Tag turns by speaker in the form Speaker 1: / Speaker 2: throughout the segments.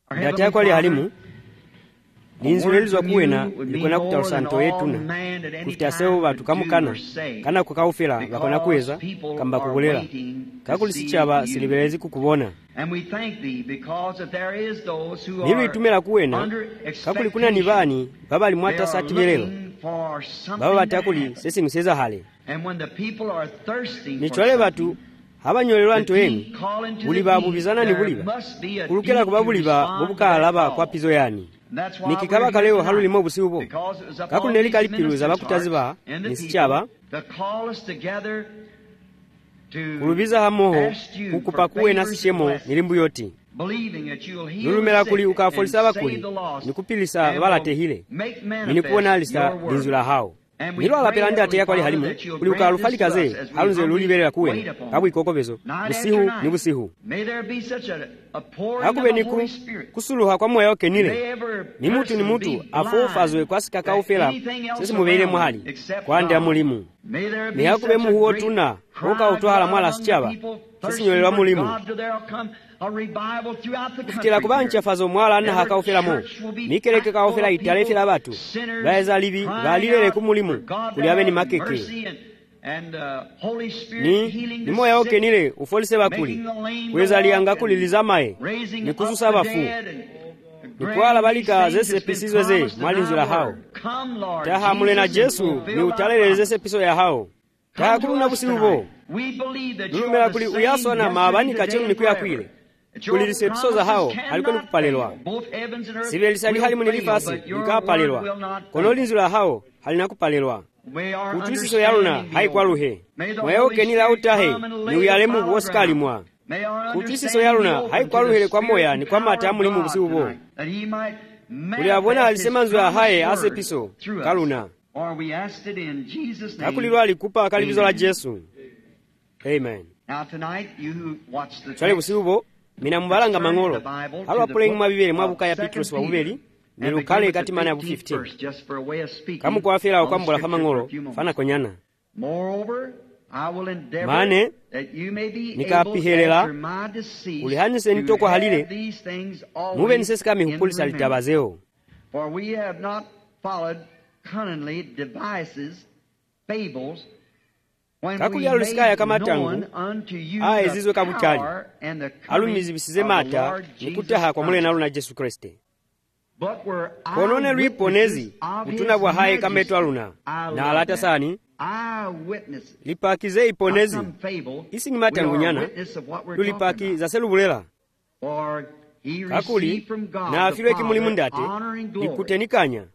Speaker 1: Ndati yako ali halimu ninzulelizwa kuwena likona kutausa nto yetuna kufita sewo batu kamukana kana kukaufela bakona kuweza kamba kukulela kakulisi chaba silibelezi kukubona nilu itumela kuwena kakuli kuna nibani baba limwata sati yelelo baba batakuli sesi museza hale nichwale batu habanyolelwa nto yenu buliba bubizana ni buliba kulukela kuba buliba bubukalaba kwa pizo yani nikikaba kaleo halulimo busiubo kakuneli kalipiruza bakutaziba nisichaba kulubiza hamoho kukupa kuwe nasishemo milimbu yoti lulumela kuli ukafolisa bakuli nikupilisa balatehile minikuona alisa linzula hao nilo alapela ndi ate yakwali halimu kuli ukalufalikaze halunze lulibelela kuwe kabwikokobezo busihu ni busihu akube niku kusuluha kwa moyo wake nile ni mutu afufazwe kwa sikaka ufela sisi mubeile muhali kwa ande amulimu ni akube muhuo tuna uka utwala mwala sichaba sisi nyolelwa mulimu kufitila kubancha fazo mwala na haka ufela mo mikeleke ka ufela italefela batu baeza libi balilele kumulimu kuliabe ni makeke ni moya oke nile ufolise bakuli kweza lianga kulilizamae ni kususa bafu ni kuala balika zese pisizwe ze mwalinzula hao taha mule na Jesu ni utalele zese piso ya hao taha kuluna busiubo nulumela kuli uyaswa na maabani kachenu ni kuya kuile kulilise piso za hao haliko ni kupalelwa sibelisali halimu nilifasi nikapalelwa konolinzula hao halina kupalelwa utwisiso yaluna haikwaluhe mwayoke nila utahe ni uyalemu buosikali mwa utwisiso yaluna haikwaluhele kwa moya ni kwa mata amulimu busiubo kuli abona alisema nzu ya haye ase piso kaluna kakulilwa alikupa kalibizo la Jesu. Amen. Chale busiubo mina mbalanga mangolo halwa puleng mabibele mwabuka ya Petros wa bubeli nilukale katimana ya bu 15 kamu kwa afela wakwambula fama ngolo fana konyana mane nikapihelela ulihanise nitoko halile mube nisesika mihupulisa litabazeo kakuli alusikaya kama tangu zizwe kabuchali alumizibisize mata nikutaha kwa mule nalu na Jesu Kriste konone luiponezi utuna bwa haye kametu aluna na alata sani lipakize iponezi isi ni matangu nyana lulipaki za selubulela kakuli na afilwe kimulimu ndate likutenikanya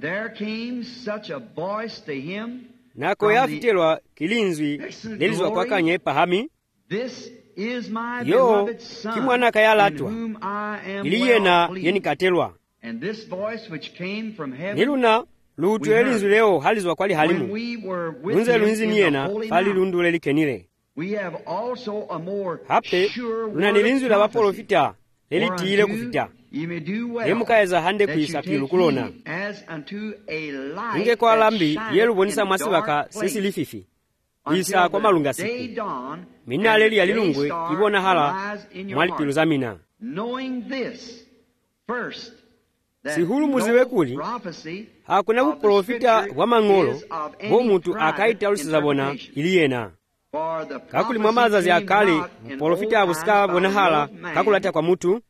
Speaker 1: nako yafitelwa kilinzwi lelizwa kwa kanye pahami yo kimwana kayalatwa iliyena yenikatelwa niluna lutu elinzwi leo halizwa kwali halimu lunze lunzi niyena fali lundule likenile hape luna nilinzwi la waprofita lelitiile kufita yemukaeza hande kuisapilu kulona inge kwa lambi yelubonisa mwasibaka sisi lififi isa kwa malunga siku mina leli ya lilungwe ibona hala mwalipilu za mina sihulu muziwe kuli hakuna uprofita wa mangolo bo mutu akaita ulisizabona iliyena kakuli mwamazazi akali uprofita abusika bona hala kakulata kwa mutu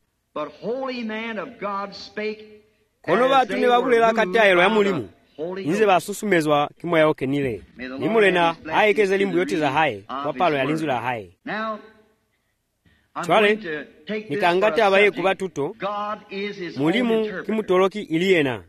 Speaker 1: kono batu ne babulela katayelo ya mulimu inze basusumezwa kimoya oke nile nimulena ayekeze limbu yote za haye kwa palo ya linzula haye chwale nikangata abaye kuba tuto mulimu kimutoloki iliyena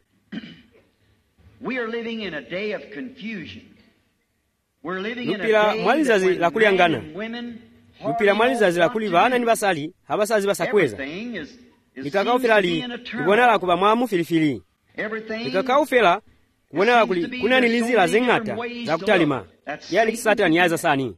Speaker 1: lupila mwalizazi la kuliangana lupila mwalizazi la kuli baana ni basali abasazi basakweza nikakaufela kubonala kuba mwamu filifili nikakaufela kubonala kuli kuna nilizila zengata za kutalima yali kisatani yaza sani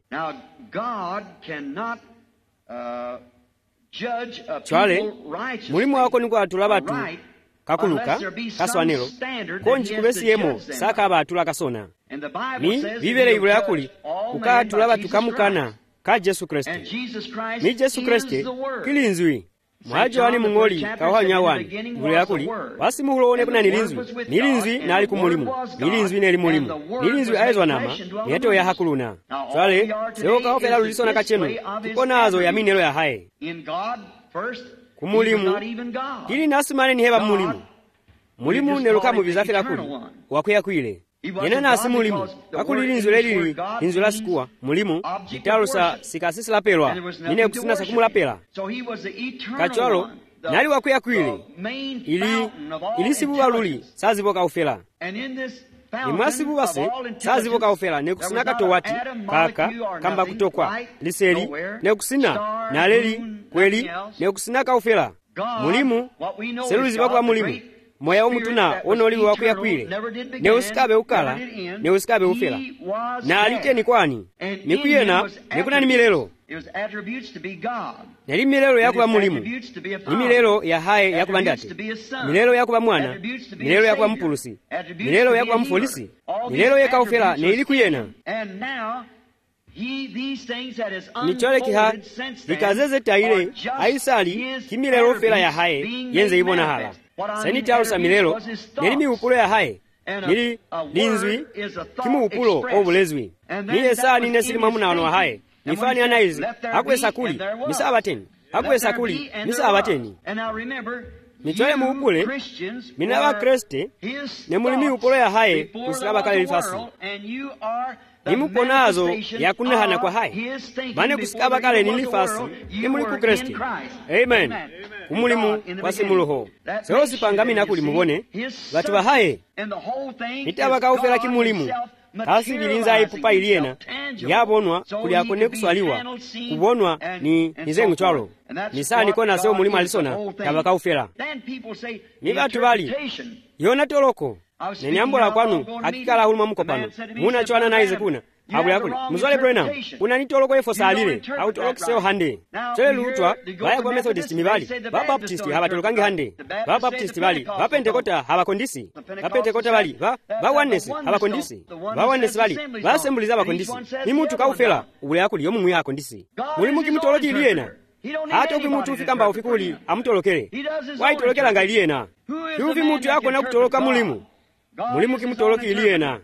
Speaker 1: chwale mulimu wako niko atula batu kakuluka kaswanelo konji kubesi yemo saka abatula kasona ni bibele ibule yakuli ukatula batu kamukana ka Jesu Kriste ni Jesu Kriste kilinzwi mwajoani mung'oli kawonya wani ngule yakuli wasimuhulone kuna nilinzwi nali kumulimu nilinzwi neli mulimu nilinzwi aizwa nama yeto ya hakuluna swale sewo kaofela lulisona kachenu tikonazo ya minelo ya haye kumulimu tili nasimane ni heba mulimu neluka mubizafela kuli wakuya kwile yena nasi mulimu kakuli linzwi la sikuwa mulimu litalusa sikasisilapelwa nine kusina sakumulapela kachwalo nali wakuya kwile ili sibuwa luli sazivoka ufela imwasibuwa se sazivoka ufela nekusina katowati kaka kamba kutokwa liseli nekusina naleli kweli nekusina kaufela mulimu selulizivakuwa mulimu moya womutuna onoliwe wakuya kwile neusikabe ukala neusikabe ufela na aliteni kwani nikuyena nekunani milelo neli milelo yakuba mulimu ni milelo ya haye yakuba ndate milelo yakuba mwana milelo yakuba mpulusi milelo yakuba mfolisi milelo yekaufela neili kuyena nichole kiha likazeze taile aisali kimilelo ufela ya haye yenze ibona hala sanitalusa milelo neli miupulo ya haye nili linzwi kimuupulo obulezwi niye saa nine sili mwamunawano wa haye nifani anaizi hakuwesa kuli misabateni hakuwesa kuli misabateni nichole muupule minawa kreste nemuli miupulo ya haye kusilaba kale lifasi nimuponazo yakunahana kwa haye mane kusikaba kale nilifasi nimuli ku kreste amen kumulimu wasimuluho seosi pangamina kuli mubone batu bahaye nitaba kaufela kimulimu kasi bilinza ipupa iliena yabonwa kuli akone kuswaliwa kubonwa ni nizengu chwalo nisani kona seo mulimu alisona taba kaufela ni batu bali yona toloko nenyambola kwanu akikala huluma mukopano muna chwana naize kuna habu yakuli muzwale Branham unanitoloko efo salile au tolokiseo hande chole lutwa baya kwa Methodist mibali ba Baptist habatolokangi hande ba Baptist bali ba Pentekota habakondisi ba Pentekota bali ba Oneness habakondisi ba Oneness bali ba Assemblies habakondisi ni mutu kaufela ubule yakuli yomu mwiya akondisi muli mukimutoloki iliena hata ukimutu ufikamba ufikuli amutolokele waitolokela nga iliena yuvi mutu yako na kutoloka mulimu kimutoloki iliena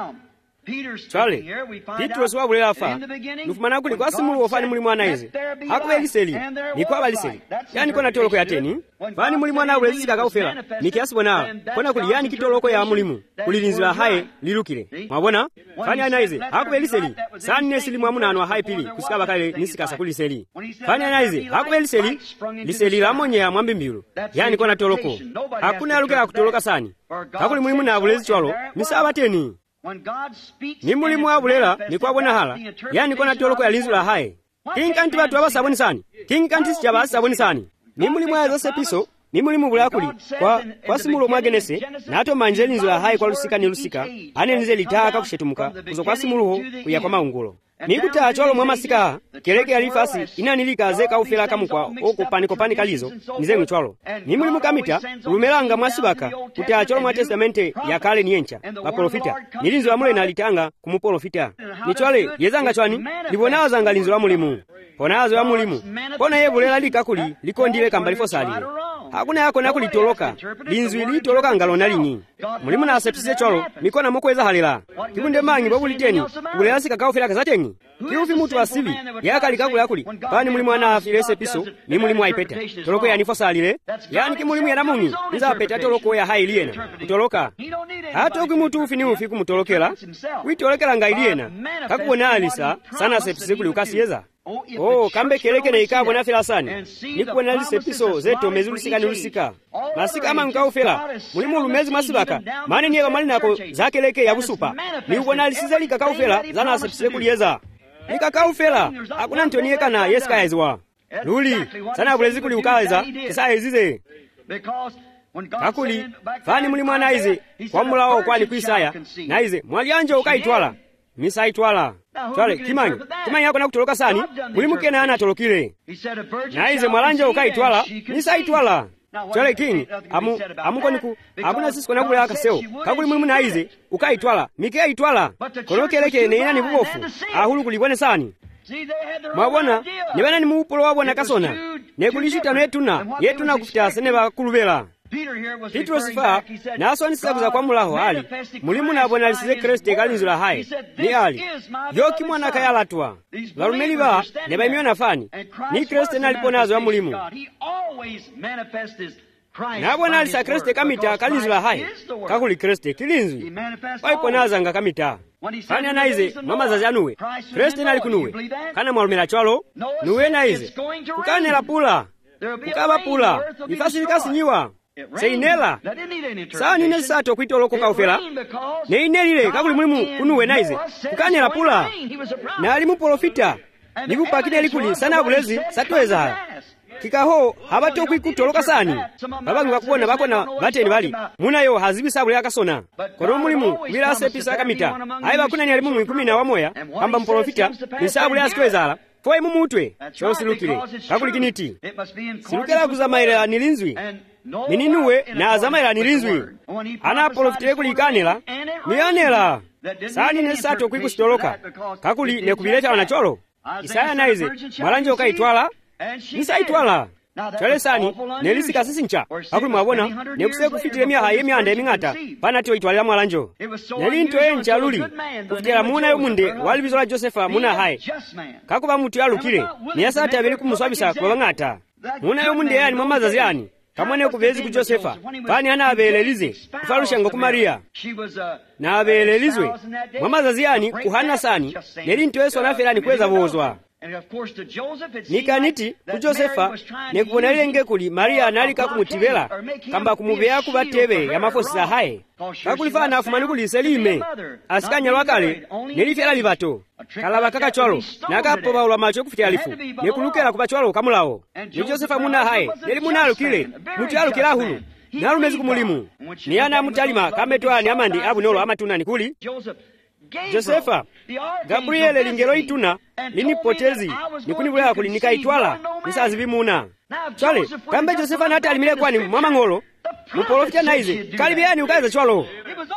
Speaker 1: Chale, Petro swabule afa, nufumana kuli kwa simulu wafani muli mwana hizi. Hakuwe liseli, ni kwa baliseli. Yani kona toloko ya teni, fani muli mwana ule zisika kaufela, ni kiasi wana, kona kuli yani kitoloko ya mulimu, kulilinzila hae, lilukile. Mwabona, fani anaize, hakuwe liseli, sani nesili mwamuna anwa hae pili, kusikaba kale nisikasa kuliseli. Fani anaize, hakuwe liseli la monye ya mwambimbiulu, yani kona toloko. Hakuna ya luke ya kutoloka sani. Hakuli mulimu na abulezi chwalo, misaba teni. Ni mulimu wabulela ni kwa bona hala yani kona toloko ya linzu la hae kinkanti batu abasaboni sani kinkanti sichaba asaboni sani ni mulimu ya zose piso ni mulimu bulakuli kwa simulo mwagenese na ato manje linzu la hae kwa lusika ni lusika ane nize litaka kushetumuka kuzo kwa simuluho kuya kwa maungulo nikuta cholo mwamasika keleke ya lifasi inanilika zeka ufela kamukwa oko paniko kalizo nizengu cholo ni mulimu kamita ulumelanga mwasibaka kuta cholo mwa testamente ya kale niencha pa profita nilinzo la mule na litanga kumuprofita ni chole yezanga chwani libonaza anga linzo la mulimu ponazo ya mulimu pona yebulela likakuli likondile kambalifo salile hakuna yako nakulitoloka linzwi litoloka ngalona linyi mulimu na aseptise cholo mikona mokweza halila kikunde mangi bobuliteni bulela sika kaufela kazateni kiufi mutu asibi yaka likakuli yakuli bani mulimu ana afilese piso ni mulimu aipeta toloko ya nifo salile yani kimulimu ya namuni nza peta toloko ya hailiena kutoloka hata ukimutu ufi ni ufi kumutolokela uitolokela ngailiena kakubona alisa sana aseptise kuli ukasiyeza kambe keleke na ikabo na filasani nikuona lise piso zeto mezulusika ni lusika masika ama nkaufela mulimu lumezi masibaka mani niye kamali nako zakeleke ya busupa ni ukona lisize likakaufela zana asepise kuliyeza likakaufela hakuna ntonieka na yeska yaizwa luli sana bulezi kuli ukaweza kisa ezize kakuli fani mulimu anaize kwa mulao kwali kuisaya naize mwalianjo ukaitwala misa itwala twale kimanyi yako na kutoloka sani mulimu kena ana tolokile naize mwalanja ukaitwala misa itwala twale king amukoniku hakuna sisi kona kule akaseo kakuli mulimu naize ukaitwala mike itwala kolokeleke ne ina ni bubofu ahulu kulibone sani mwabona nibana ni muupulo wabona kasona nekulishitano yetuna kufita sene bakulubela Petro sifa nasonisa kuza kwa mulaho ali mulimu nabona alisize Kristo ekalinzula haye ni ali yoki mwana kayalatwa balumeli ba ne bayimiona fani ni Kristo naliponazo ya mulimu nabona alisa Kristo kamita kalinzula haye kakuli Kristo kilinzwi waiponaza nga kamita fani anaize mama zajanuwe Kristo nalikunuwe kana mwalumela chwalo nuwe naize kukanela pula kukaba pula ifasilikasi nyiwa seinela saa nine sato kuitoloko kaufela neinelile kakuli mulimu kunuwe naize kukanela pula nali muprofita nikupakide likuli sana bulezi satweza kikaho habato kuikutoloka sani babangu bakubona bakona bateni bali munayo hazibisa buli akasona kono mulimu bila sepisa kamita ayi bakuna ni alimu 11 kamba mprofita nisabuli askwezala foi mumutwe chosilukire kakuli kiniti silukira kuzamaira nilinzwi nininuwe na azamaira nilinzwi ana profitire kulikanela miyanela sani nesato kuikustoloka kakuli nekubileta wanacholo Isaya naize malanje kaitwala nisaitwala chale sani nelisika sisincha akuli mwabona nekuse kufitire mya haye myanda emingata pana tyo itwalira mwalanjo nelinto encha luli kufitira muna yomunde walibizola Josefa muna haye kakuba mutu yalukire niyasata abeli kumuswabisa kwa ngata muna yomunde yani mamazazi yani kamwane kubezi ku Josefa pani ana abelelize kufalusha ku Maria na abelelizwe mamazazi yani kuhana sani nelinto Yesu anaferani kweza bozwa nikaniti ku Josefa nekubona lenge kuli Maria nalika kumutibela kamba kumubeya kubatebe ya mafosa haye kakulifana afumani kuli Selime asikanya lwakale nelifera libato kalaba kakachwalo nakapoba ulamacho kufitia alifu nekulukela kubachwalo kamulawo ni Josefa muna haye neli munalukile mutu yalukila hulu nalumezi kumulimu niyana mutalima kametwa ni amandi abunolo amatuna nikuli Josefa Gabriele lingelo ituna lini potezi nikunibulaya kuli nikaitwala nisazi bimuna chale kambe Josefa nati alimile kwani mama ngolo muprofita naize kalibiyani ukaza chwalo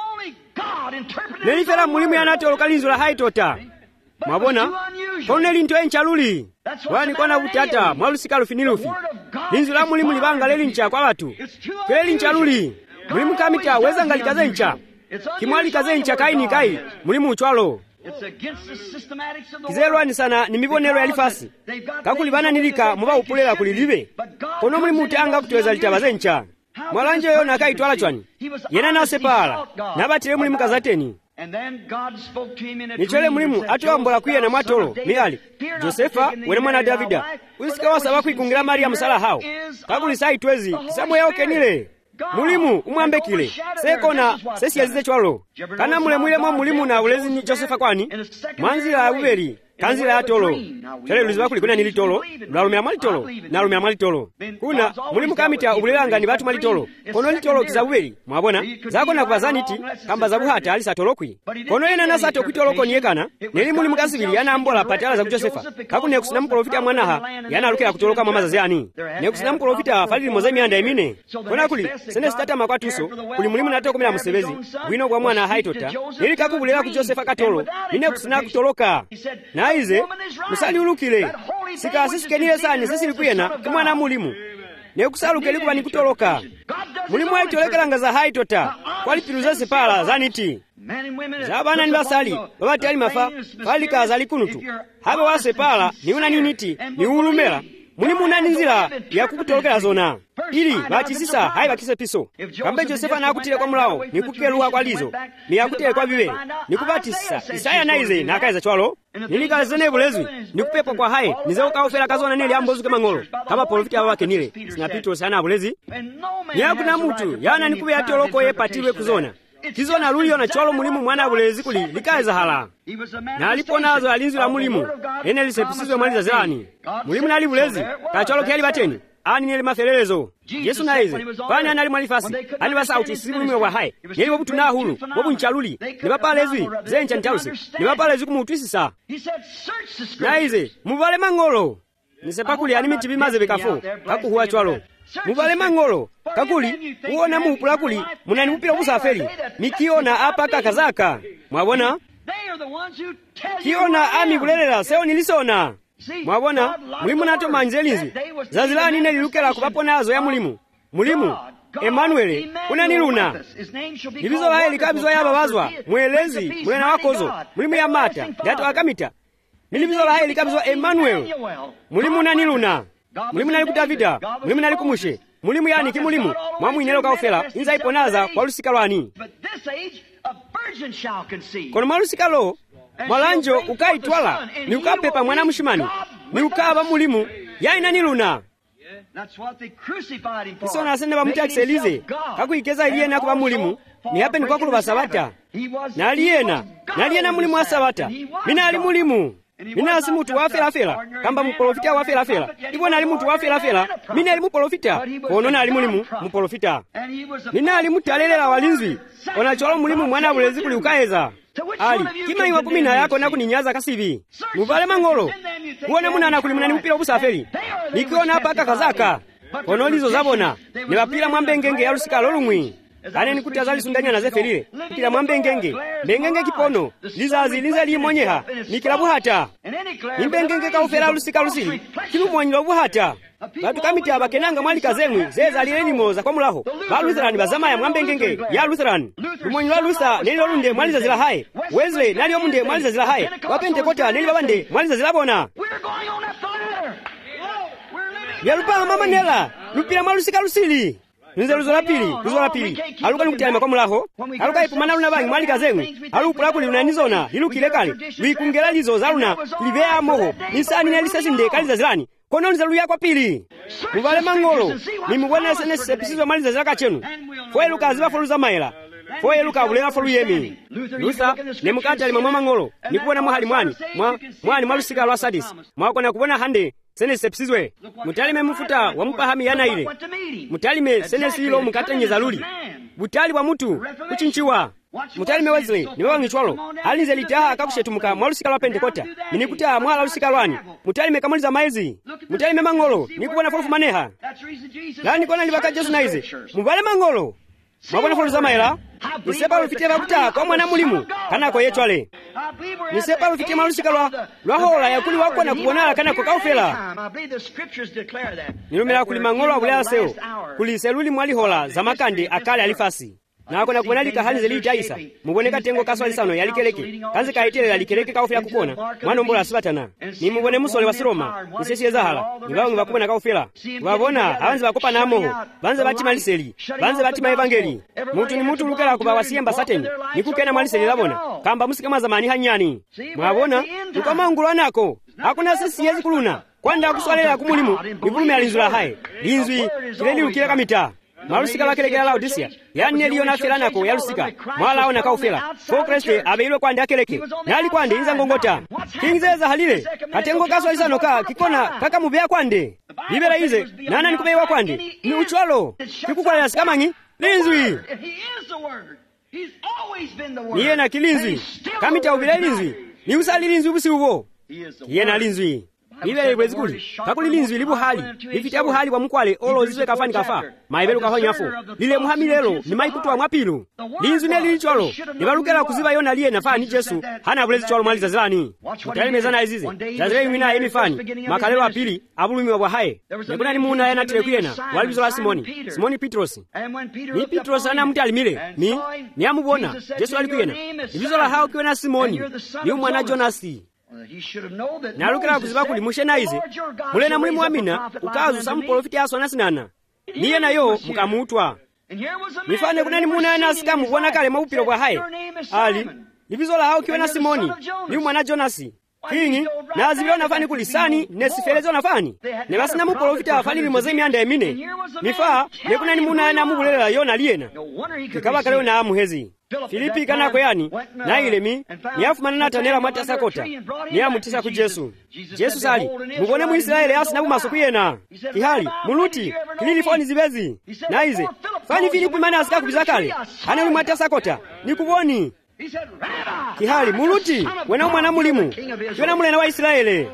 Speaker 1: nelifera mulimu yanatolo kalinzula haitota mwabona koneli nto enchaluli wani kwana butata mwalusika lufinilufi linzula mulimu libanga leli ncha kwa watu keleli nchaluli mulimu kamita weza ngalikaze ncha kimwali kaze ncha kaini kai mulimu uchwalo kizelwani sana ni mibonero yalifasi kakulibana nilika muba upulela kulilibe kono mulimu utanga kutweza litabaze ncha mwalanje yona kaitwala chwani yena nasepala nabatile mulimu kazateni nichole mulimu atuambola kuye na mwatolo miali Josefa wene mwana Davida usika wasaba kuikungira Maria musala hao kakuli saitwezi kisamwe yao kenile mulimu umwambekile sekona sesi yazize chwalo kana mulemwilemo mulimu na ulezi ni Josefa kwani mwanzila ya ubeli kanzila ya tolo chale uliziwa kulikuna nili tolo lwalumia mwali tolo na lumia mwali tolo kuna mulimu kamita ubulelanga ni batu mwali tolo kono li tolo kiza ubeli mwabona zako na kubazaniti kamba zabu hata alisa tolokwi kono yena nasato kuitoloko nyekana nili mulimu kasibili yana ambola patala za Josefa kaku nekusina mprofita mwanaha yana alukila kutoloka mamazazi yani nekusina mprofita falili moze mianda emine kona kuli sene sitata makwatuso kuli mulimu nato kumila musebezi wino kwa mwana haitota nili kakubulela ku Josefa katolo nine kusina kutoloka naize musali ulukile sika sisikenile sani sisili kuyena kumwana mulimu nekusaluke likuba nikutoloka mulimu aitolekela za haitota kwalipiruza sepala zaniti zabana nibasali babati ali mafa falika zali kunutu habe wasepala niuna niniti niulumela mulimu naninzila ya kukutolokela zona ili batisisa hai bakise piso kambe Josefa nakutile kwa mulawo nikukeluwa kwa lizo niyakutile kwa bibe nikubatisa Isaya naize nakaiza chwalo nilikazene bulezwi nikupepo kwa hai nizeo kaofela kazona nili ambozuke mangolo kama profita wake nile sinapito sana bulezi niyakuna mutu yana nikube yatoloko ye patilwe kuzona kizona lulio na chwalo mulimu mwana bulezi kuli likaiza hala na aliponazo alinzi la mulimu ene lisepisizwe mwaliza zelani mulimu nali bulezi kachwalo kiali bateni ani nile mafelelezo Yesu naize bani anali mwalifasi ani basa utisibu mwe wa hai yeli wabutu na hulu wabu nchaluli ni bapalezwi zencha ntaluse ni bapalezwi kumutwisisa naize mubale mangolo nisepakuli ani miti bimaze bekafo kakuhuwa chwalo mubale mangolo kakuli uona mupula kuli munani mupila musaferi nikiona apa kakazaka mwabona kiona ami kulelera sewo nilisona. Mwabona mulimu nato manjelinzi zazilani ine lilukela kupaponazo ya mulimu Emmanuel unaniluna libizo laye likabizo ya babazwa mwelezi mulena wakozo mulimu ya mata gato akamita nilibizo laye likabizo Emmanuel mulimu unaniluna mulimu nali kutavida mulimu nali kumushe mulimu yani kimulimu mwamu inelo kaufela inza iponaza kwa lusika lwani kono mwalusika lo mwalanjo ukaitwala ni ukapepa mwana mushimani ni ukaba mulimu ya inaniluna iso nasende bamutakiselize kakuikeza iliyena kuba mulimu ni hape ni kwa kuluba sabata naliyena mulimu wa sabata mina ali mulimu mina asi mutu wafelafela kamba muprofita wafelafela iwo nali mutu wafelafela mina ali muprofita kono nali mulimu muprofita mina ali mutalelela walinzwi onacholo mulimu mwana bulezi kuli ukaeza ali kima iwa kumina yako na kuninyaza kasivi muvale mangolo kuona munana kuli munani mupira obusaferi nikiona hapa kakazaka kono lizo zabona ne bapira mwambengenge ya lusika lolumwi ane nikuti azalisundanya na zeferire mpira mwambengenge mbengenge kipono liza limonyeha nikilabu hata nimbengenge kaufera lusika lusili kilumwanyilo buhata batu kamiti abakenanga mwali kazemwi zeza lileni moza kwa mulaho ba Lutheran bazama ya mwambengenge ya Lutheran lumwanyilo Luther nelilo lunde mwaliza zila hae Wesley nalio munde mwaliza zila hae Wapentekota nelilo bande mwaliza zila bona yalupa mama nela lupira mwalusika lusili nze luzo la pili aluka nikutyalima kwa mulaho aluka ipumana luna bangi mwali kazemwi alupula kuli unanizona lilukile kale lwikungela lizo zaluna livea moho nisani nelisesi ndekaliza zilani kono nze luya kwa pili muvale mangolo nimubone senesi episizwa mwaliza zilaka chenu foye luka aziba foluza maela foye luka abulela folu yemi Luther nemukati alima mwa mangolo nikubona mwahali mwani mwalusika lwa Sadis mwakona kubona hande senesi episizwe mutalime mufuta wa mpahami yana ile mutalime senesi ilo mukatenyeza luli butali wa mutu kuchinchiwa mutalime Wesley niwewangichwalo alinze litaha akakushetumuka mwalusika lwa Pentekota minikuta mwala lusika lwani mutalime kamuliza maezi mutalime mangolo nikubona folufu maneha lani kona libaka Jesu naize mubale mangolo mwabona foluza maela nisepa lufitia bakuta kwa mwana mulimu kanako yetwale nisepa lufitia malusika lwa hola yakuli wako na kubonala kanako kaufela nilumela kuli mangolo abulea seo kuli seluli mwali hola za makande akale alifasi na akona kubonalika halize liita isa muboneka tengo kaswali sano yalikeleke kanzi kaitele yalikeleke kaufela kukona mwana mbola asibatana ni mubone musole wa Siroma nisesi ezahala nibawo ngibakubona kaufela wabona abanzi bakopa na moho banze batima liseli banze batima evangeli mutu ni mutu lukela kuba wasiyemba sateni nikukena mwaliseli labona kamba musikama zamani hanyani mwabona ukamangulwa nako hakuna sesi yezi kuluna kwanda kuswalela kumulimu nibulume alinzula hae linzwi kileli lukile kamita malusika bakelekela Laodicea yani eliyo nafela nako yalusika mwala ona kaufela ko Kriste abeilwe kwande akeleke nali kwande inza ngongota kingzeza halile katengo kaswa lisano ka kikona kaka mubea kwande libera ize nana nikubewa kwande ni uchwalo kikukwala sikamangi linzwi niye na kilinzwi kamita ubile linzwi ni usali linzwi busi ubo iye na linzwi ibele bwezikuli kakuli linzwi libu hali lifitabu hali kwa mkwale olo zizwe kafani kafa maibelu kahonyafo lile muhamilelo ni maikutu wa mwapilu linzwi ne lilichwalo nibalukela kuziba yona liye nafani Jesu hana bulezi chwalo mali za zilani mutali zana izize zazile imina emifani makalelo apili abulumi wa hae nekuna ni muna yana tile kuyena walibizo la Simoni Petros ni Petros ana mti alimile ni amubona Jesu alikuyena ibizo la hao kuyena Simoni ni umwana Jonasi nalukela kuziba kuli mushenaize mulena mulimu amina ukazu samuprofiti aso nasinana niye nayo mukamutwa mifane kunani muna yana sikamu kuona kale maupilo kwa hae ali libizo la hao kiwena Simoni ni umwana Jonasi kingi na aziliona fani kulisani nesifelezo na fani ne basina muprofiti afani limoze mianda emine mifaa nekuna ni muna yana mubulela yona liena kikaba kale na amuhezi Filipi kanako yani na ile niafumana natanela mwatasa kota ni amutisa ku Jesu sali mubone mu Israeli asina bumaso kuyena kihali muluti kilili foni zibezi na ize fani Filipi mana asika kubizakale ana uli mwatasa kota nikuboni kihali muluti wena mwana mulimu wena mulena wa Israeli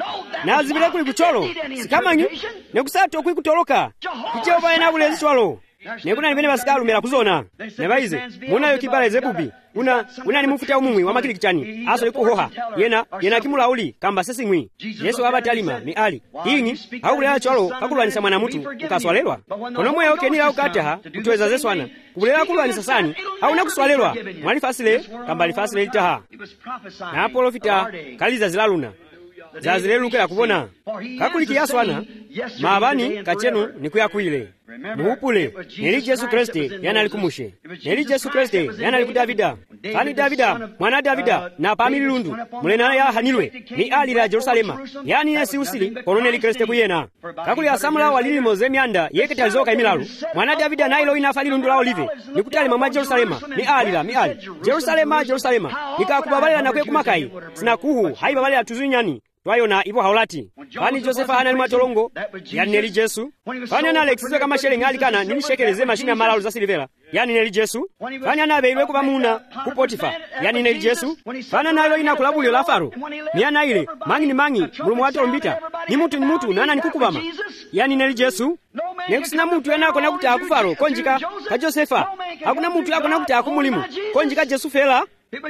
Speaker 1: nazibile kuli kucholo sikamanyu nekusato kwi kutoloka kicheo baina bulezi chwalo nekuna limene pasikalumira kuzona nebaize munayo kibala zebubi una ni mufuta umumwi wa makili kichani aso likuhoha yena kimulauli kamba sesingwi Yesu abatalima mi ali ingi hakulera cholo hakulwanisa mwana mutu ukaswalelwa kono mweyo kenila ukataha kutweza zeswana kubulera kulwanisa sani hauna kuswalelwa mwali fasile kamba lifasile litaha na apolofita kaliza zilaluna zazileluke yakubona kakulikiyaswana maabani kachenu nikuyakwile muupule neli Yesu Kristo yana likumushe neli Yesu Kristo yana liku Davida fani Davida mwana Davida na pamilundu mulena ya hanilwe ni ali la Jerusalema yani yesi usili kono neli Kristo kuyena kakuli asamula walili mozemyanda yeketa zoka imilalu mwana Davida nailo inafali lundu la olive nikutali mama Jerusalema ni ali Jerusalema nikakubabalira nakwe kumakai sinakuhu haibabalira tuzunyani twayona ipo haulati fani Josefa hana limwatolongo yani neli Jesu fani ana Alexiswe kama shelenga alikana nilishekeleze mashini ya malalu za silivela yani neli Jesu fani ana beilwe kubamuna ku Potifa yani neli Jesu fani ana ilo inakulabulio la Faro miana ile mangi mulumu watu mbita ni mutu nana nikukubama yani neli Jesu nekusina mutu yanako nakutaa ku Faro konjika ka Josefa hakuna mutu yako nakutaa ku mulimu konjika Jesu fela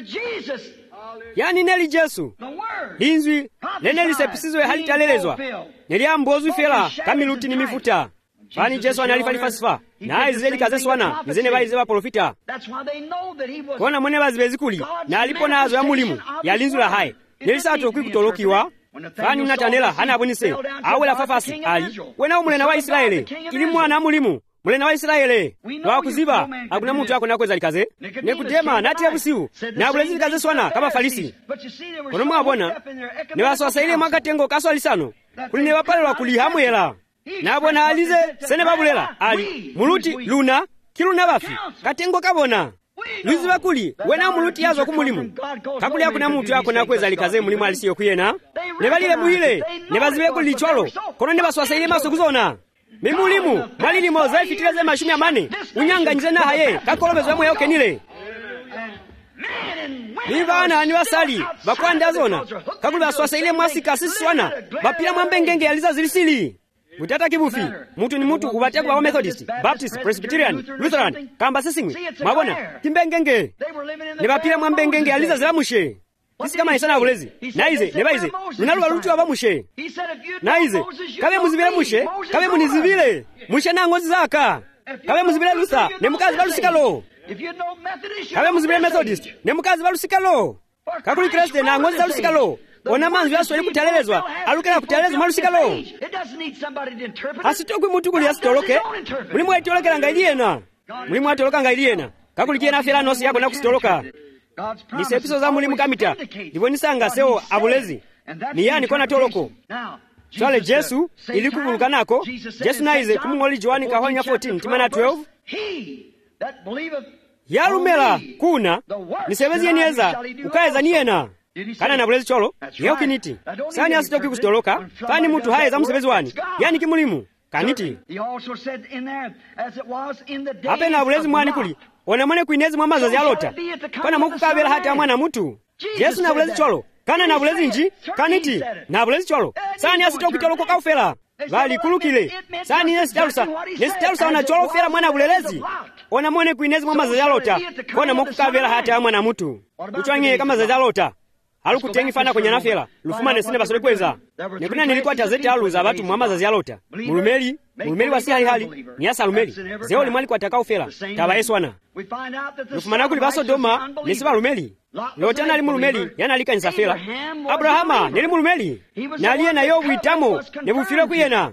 Speaker 1: yani neli Jesu linzwi nene lisepisizwe halitalelezwa neliambozwi fela kamiluti ni mifuta fani Jesu analifalifasifa na Israeli kazeswana nzene baize ba profita kona mwene bazibezikuli na alipo nazo ya mulimu ya linzwi la hai nelisato kwikutolokiwa fani Natanela hana abunise awela fafasi ali wena umulena wa Israeli ili mwana mulimu mulena wa Israeli wakuziba hakuna mtu yako nakweza likaze nekudema natia busiu na bulezi likaze swana kama falisi kono mwabona ne waswasa ile mwakatengo kaswa lisano kuline bapalwa kulihamwela nabona alize sene babulela ali muluti luna kiluna bafi katengo kabona Luzi bakuli wena muluti yazo kumulimu kakuli hakuna mtu yako nakweza likaze mulimu alisiyo kuyena ne balile muhile ne bazibe kulichwalo kono ne baswasa ile maso kuzona mimulimu mwalini moza ifitileze mashumi amane unyanga njena haye kakolobezo mwe yoke nile nivana ni wasali bakwanda zona kakuli baswasa ile mwasika siswana bapila mwambengenge yaliza zilisili mutata kibufi mutu ni mutu ubategwa wa Methodist Baptist Presbyterian Lutheran kamba sisingwe mwabona kimbengenge ne bapila mwambengenge yaliza zilamushe kisi kama isana bulezi naize nebaize unaluwa lutu abamushe naize kabe muzibile mushe kabe munizibile mushe na ngozi zaka kabe muzibile lusa ne mukazi balusikalo kabe muzibile Methodist ne mukazi balusikalo kakuli Kristo na ngozi zalusikalo ona manzi yaso ali kutalelezwa alukela kutalelezwa malusikalo asitokwe mutu kuli asitoloke mulimu etolokela ngailiena mulimu atoloka ngailiena kakuli kiena fela nosi yako nakusitoloka nisepiso za mulimu kamita ndivonisanga seo abulezi ni yani kona toloko swale Jesu ili kuvulukanako Jesu naize kumungoli Joani kahonya 14 timana 12 yalumela kuna nisebezi yenieza ukaeza niena kana na bulezi cholo yeo kiniti sani asitoki kustoloka fani mutu haeza musebezi wani yani kimulimu kaniti hape na bulezi mwani kuli ona mwene kuinezi mwamazazi alota kana mukukabela hata mwana mutu Yesu na bulezi cholo kana na bulezi nji kaniti na bulezi cholo sani asitoki toloko kaufela bali kulukile sani nesitalusa ona cholo fela mwana bulelezi ona mwene kuinezi mwamazazi alota kana mukukabela hata mwana mutu uchwangie kama zazi alota alukutengi fana kwenye nafela lufuma nesine basole kweza nekuna nilikuwa tazeti aluza abatu mwamazazi alota mulumeli wasi hali ni asa lumeli zeo limwali kwa takao fela taba eswana lufuma nakuli baso doma nesiba lumeli lotana ali mulumeli yana alika nisafela Abrahama nili mulumeli na aliye na yobu itamo nebufile kuyena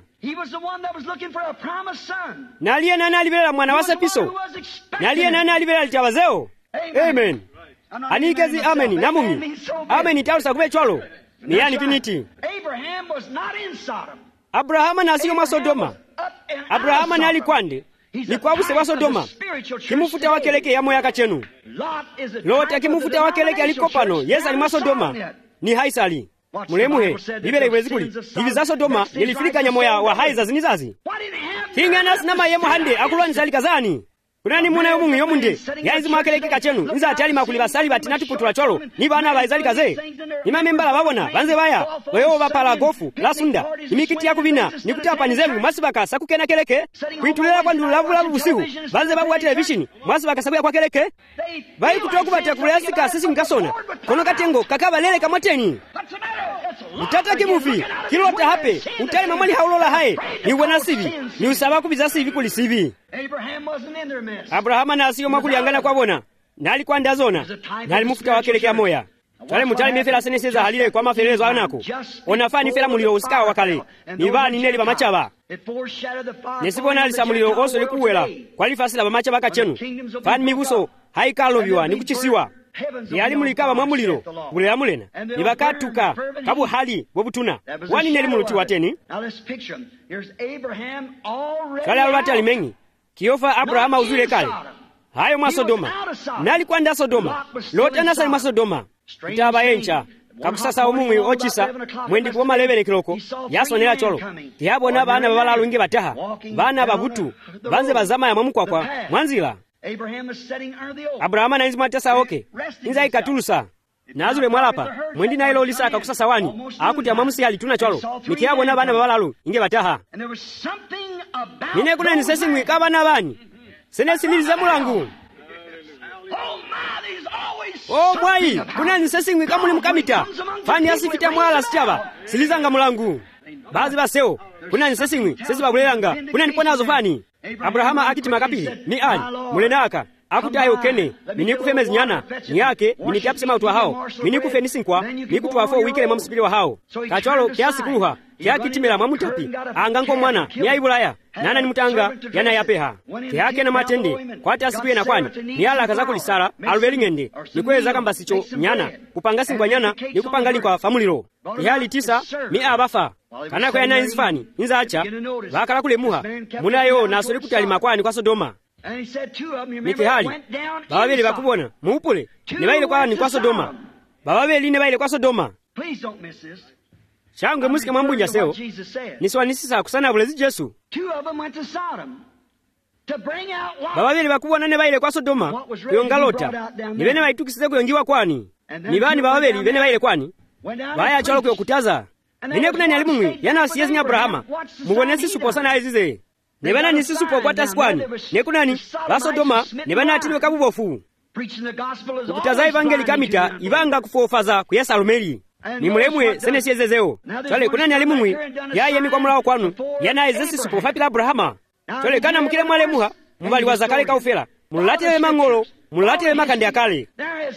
Speaker 1: na aliye nana alibela mwana wasa piso na aliye nana alibela litabazeo amen anikezi ameni namumi ameni talusa kube chwalo ni yani kiniti Abrahama nasiyo mwa Sodoma Abrahama nali kwande ni kwabuse wa Sodoma kimufuta wakeleke ya moya kachenu Lota kimufuta wakeleke alikopano Yesu ali mwa Sodoma ni haisali mulemuhe bibele kwezikuli hivi za Sodoma nilifilika nyamoya wa haiza zinizazi kinga nasi nama yemo hande akulwani sali kazani kunani mwana yomwe yomunde yaizi mwakeleke kachenu inza atali makuli basali batinati kutula cholo ni bana baizali kaze imamembala babona banze baya weyo bapala gofu lasunda imikiti yakubina nikutapa nizelu masibaka sakukena keleke kuitulira kwa ndulavu busiku banze babu wa television masibaka sabuya kwa keleke bai kutoku batakulesika sisi nkasona kono katengo kakaba lele kamoteni utata kimufi kilota hape utali mamali haulola hae ni wana sivi ni usaba kubiza sivi kuli sivi Abrahama na asiyo makuli angana kwa bona nali kwa ndazona nali mufuta wakelekea moya tale mutali mefela seneseza halile kwa maferezo anako onafani fela mulilo usikawa wakale nibani neli bamachaba nesibona alisa mulilo oso likuwela kwa lifasila bamachaba kachenu fani miguso haikaloviwa nikuchisiwa yali mulikaba mwa mulilo bulela mulena nibakatuka kabu hali wobutuna wani neli muluti wateni kale alwati alimengi kiyofa Abrahama uzule kale hayo mwa Sodoma nali kwa nda Sodoma lotana sali mwa Sodoma itaba yencha kakusasa umumwe ochisa mwendi kuoma 11 kiloko yasonera cholo tiyabona bana babalalu inge bataha bana babutu banze bazama ya mamukwakwa mwanzila Abrahama na inzi mwatesa oke inza ikatulusa nazule mwalapa mwendi na ilo lisaka kusasa wani akuti amamusi alituna cholo nikiyabona bana babalalu inge bataha nine kuna nisesi mwikaba na bani senesililiza mulangu oh mwai kuna nisesi mwika muli mkamita fani asifita mwala sichaba silizanga mulangu bazi baseo kuna nisesi mwi sesi babulelanga kuna niponazo fani Abrahama akitima kapili ni ali mulenaka akutaye ukene minikufe mezi nyana nyake minikiapsema utwa hao minikufe nisinkwa nikutuwa 4 wikele mamsipili wa hao kacholo kiasi kuha kiakitimela mamutapi angango mwana ni aibulaya nana ni mutanga yana yapeha kiake na matende kwa tasikuye na kwani ni ala kaza kulisara alvelingende nikweza kamba sicho nyana kupanga singwa nyana nikupangali kwa famuliro kihali 9 mi abafa kana kwa yana inzifani inza acha bakala kule muha munayo nasoli kutali makwani kwa Sodoma nikihali bababeli bakubona muupule nibaile kwa ni kwa Sodoma bababeli nibaile kwa Sodoma shangwe musike mwambunja seo niswanisisa kusana bulezi Jesu bababeli bakubona nibaile kwa Sodoma kuyongalota nibene baitukisize kuyongiwa kwani nibani bababeli bene baile kwani baya cholo kuyokutaza nine kuna ni alimumwi yana asiyezi ni Abrahama mubonesi supo sana azize nebana nisisupo kwa taskwani nekunani ba Sodoma nebana atilwe kabubofu ukutaza evangeli kamita ibanga kufofaza kuyasalomeli ni mulemwe senesiyezezeo chale kunani alimumwi yaye ni kwa mulao kwanu yana ezesi supo fapila Abrahama chale kana mukile mwalemuha mubali wa zakale kaufela mulatewe mangolo mulatewe makande akale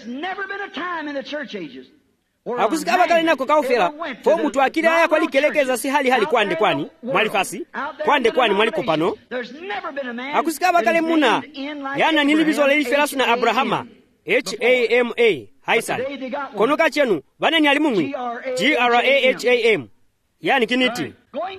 Speaker 1: akusikaba kale nako kaufela fo mutu akile aya kwali kelekeza si hali kwande kwani mwalifasi kwande kwani mwalikopano akusikaba kale muna yana nilibizo leifelasu na Abrahama HAMA haisali konoka chenu bane ni alimumwi GRAHAM yani kiniti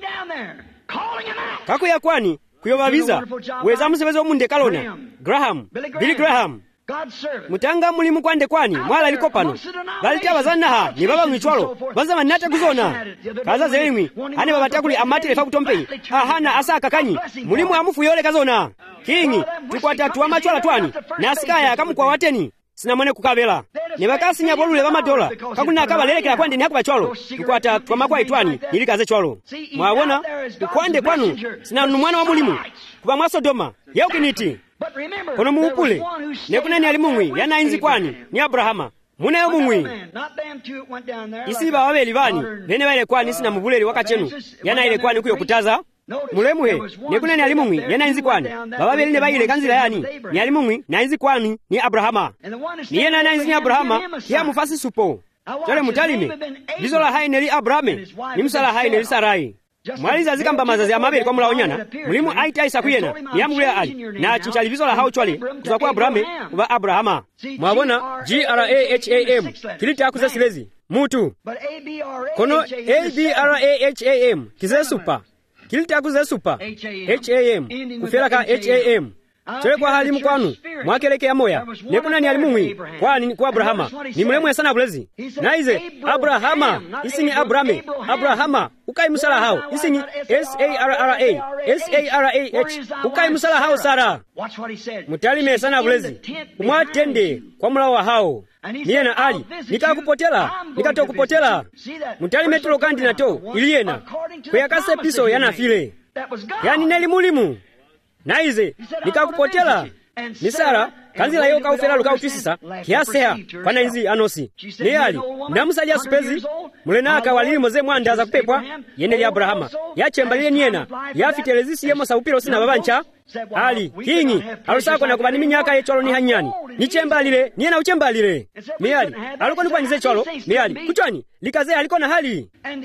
Speaker 1: kako ya kwani kuyobabiza weza musebezo munde kalona Billy Graham mutanga mulimu kwande kwani mwala likopano balita bazanaha ni baba mwichwalo banza manata kuzona kaza zelimwi ane baba takuli amatele fa kutompe ahana asaka kanyi mulimu amufu yole kazona kingi tukwata tuwa machwala twani nasikaya kamukwa wateni sinamone kukabela ne bakasinya bolule bamadola kakuna kabalelekera kwande ni hakubachwalo tukwata tuwa makwa itwani nilikaze chwalo mwabona kwande kwanu sinanu mwana wa mulimu kuba mwa Sodoma yaukiniti kono muupule nekunani alimumwi yana inzi kwani ni Abrahama munayo mumwi isi bababeli bani bene baile kwani sina mubuleli wakachenu yana ile kwani kuyo kutaza mulemuhe nekunani alimumwi yana inzi kwani bababeli ne baile kanzira yani ni alimumwi na inzi kwani ni Abrahama ni yana na inzi ni Abrahama ya mufasi supo chale mutalime bizola haineli Abrahame ni msala haineli Sarai mwaliza zikamba mazazi ya mabeli kwa mulaonyana mulimu aita isa kuyena niyamugule ali na chinchalivizo la hao chwale kuza kwa Abrahame kuba Abrahama mwabona GRAHAM kilita akuze silezi mutu kono ABRAHAM kize supa kilita akuze supa HAM kufela ka HAM chole kwa halimu kwanu mwakelekea moya nekunani ali mumwi kwani kwa Abrahama ni mulemu sana bulezi naize Abrahama isini Abrame Abrahama ukai musala hao isini SARAH ukai musala hao Sara mutalime sana bulezi umwatende kwa mulawa hao niyena ali nikakupotela nikatokupotela mutalime tulo kandi nato iliyena kuyakase piso yanafile yani neli mulimu naize nikakupotela ni Sara kanzila yo kaufela lukaupisisa kiaseha pana inzi anosi ni ali ndamusalya supezi mulenaka walili moze mwanda za kupepwa yeneli Abrahama yachembalile niyena yafitelezisi yemo saupiro sina babancha ali kingi alusako na kubani minyaka yecholo ni hanyani nichembalile niyena uchembalile ni ali aluko nikwanyize cholo ni ali kuchwani likaze aliko na hali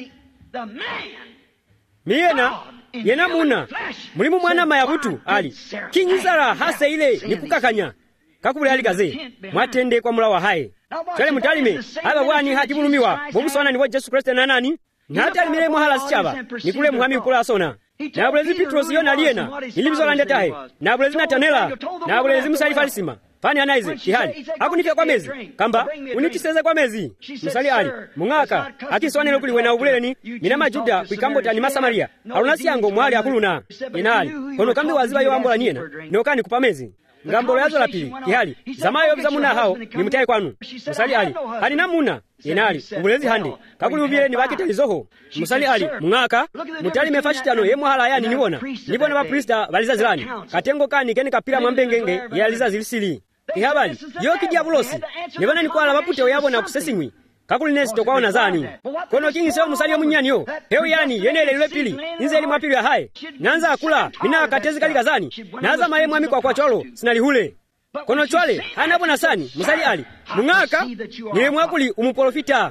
Speaker 1: niyena yena muna mulimu mwana mayabutu ali kinyi Sara hase ile nikukakanya kakubule ali gaze mwatende kwa mulawa hae chale mutalime aba bwani hajibulumiwa bomusona ni wa Yesu Kristo na nani natalimile mwahala sichaba nikule muhami ukula asona na bulezi Petros yona aliena ilibizola ndetahe na bulezi Natanela na bulezi Musali Falisima fani anaize kihali hakunifia kwa mezi kamba unitiseze kwa mezi musali ali mungaka akiswanelo kuliwe na ubuleni mina majuda kuikambota ni Masamaria alunasi yango mwali akuluna inali kono kambi waziba yo ambola niena nokani kupa mezi ngambolo yazo la pili kihali zamayo bizamuna hao ni mutaye kwanu musali ali ali namuna inali ubulezi hande kakuli ubile ni bakitalizoho musali ali mungaka mutali mefashitano yemwe hala yani nibona ba prista balizazilani katengo kani kene kapira mwambengenge yaliza zilisili ihabali yo kidiabulosi nibona ni kwala bapute oyabona kusesimwi kakuli nesi tokwaona zani kono kingi sewa musali yo munyani yo heo yani yenele yule pili inze eli mwapili ya hae nanza akula mina akatezi kalika zani naza maye mwami kwa cholo sinalihule kono chwale hanabona sani musali ali mungaka niwe mwakuli umuprofita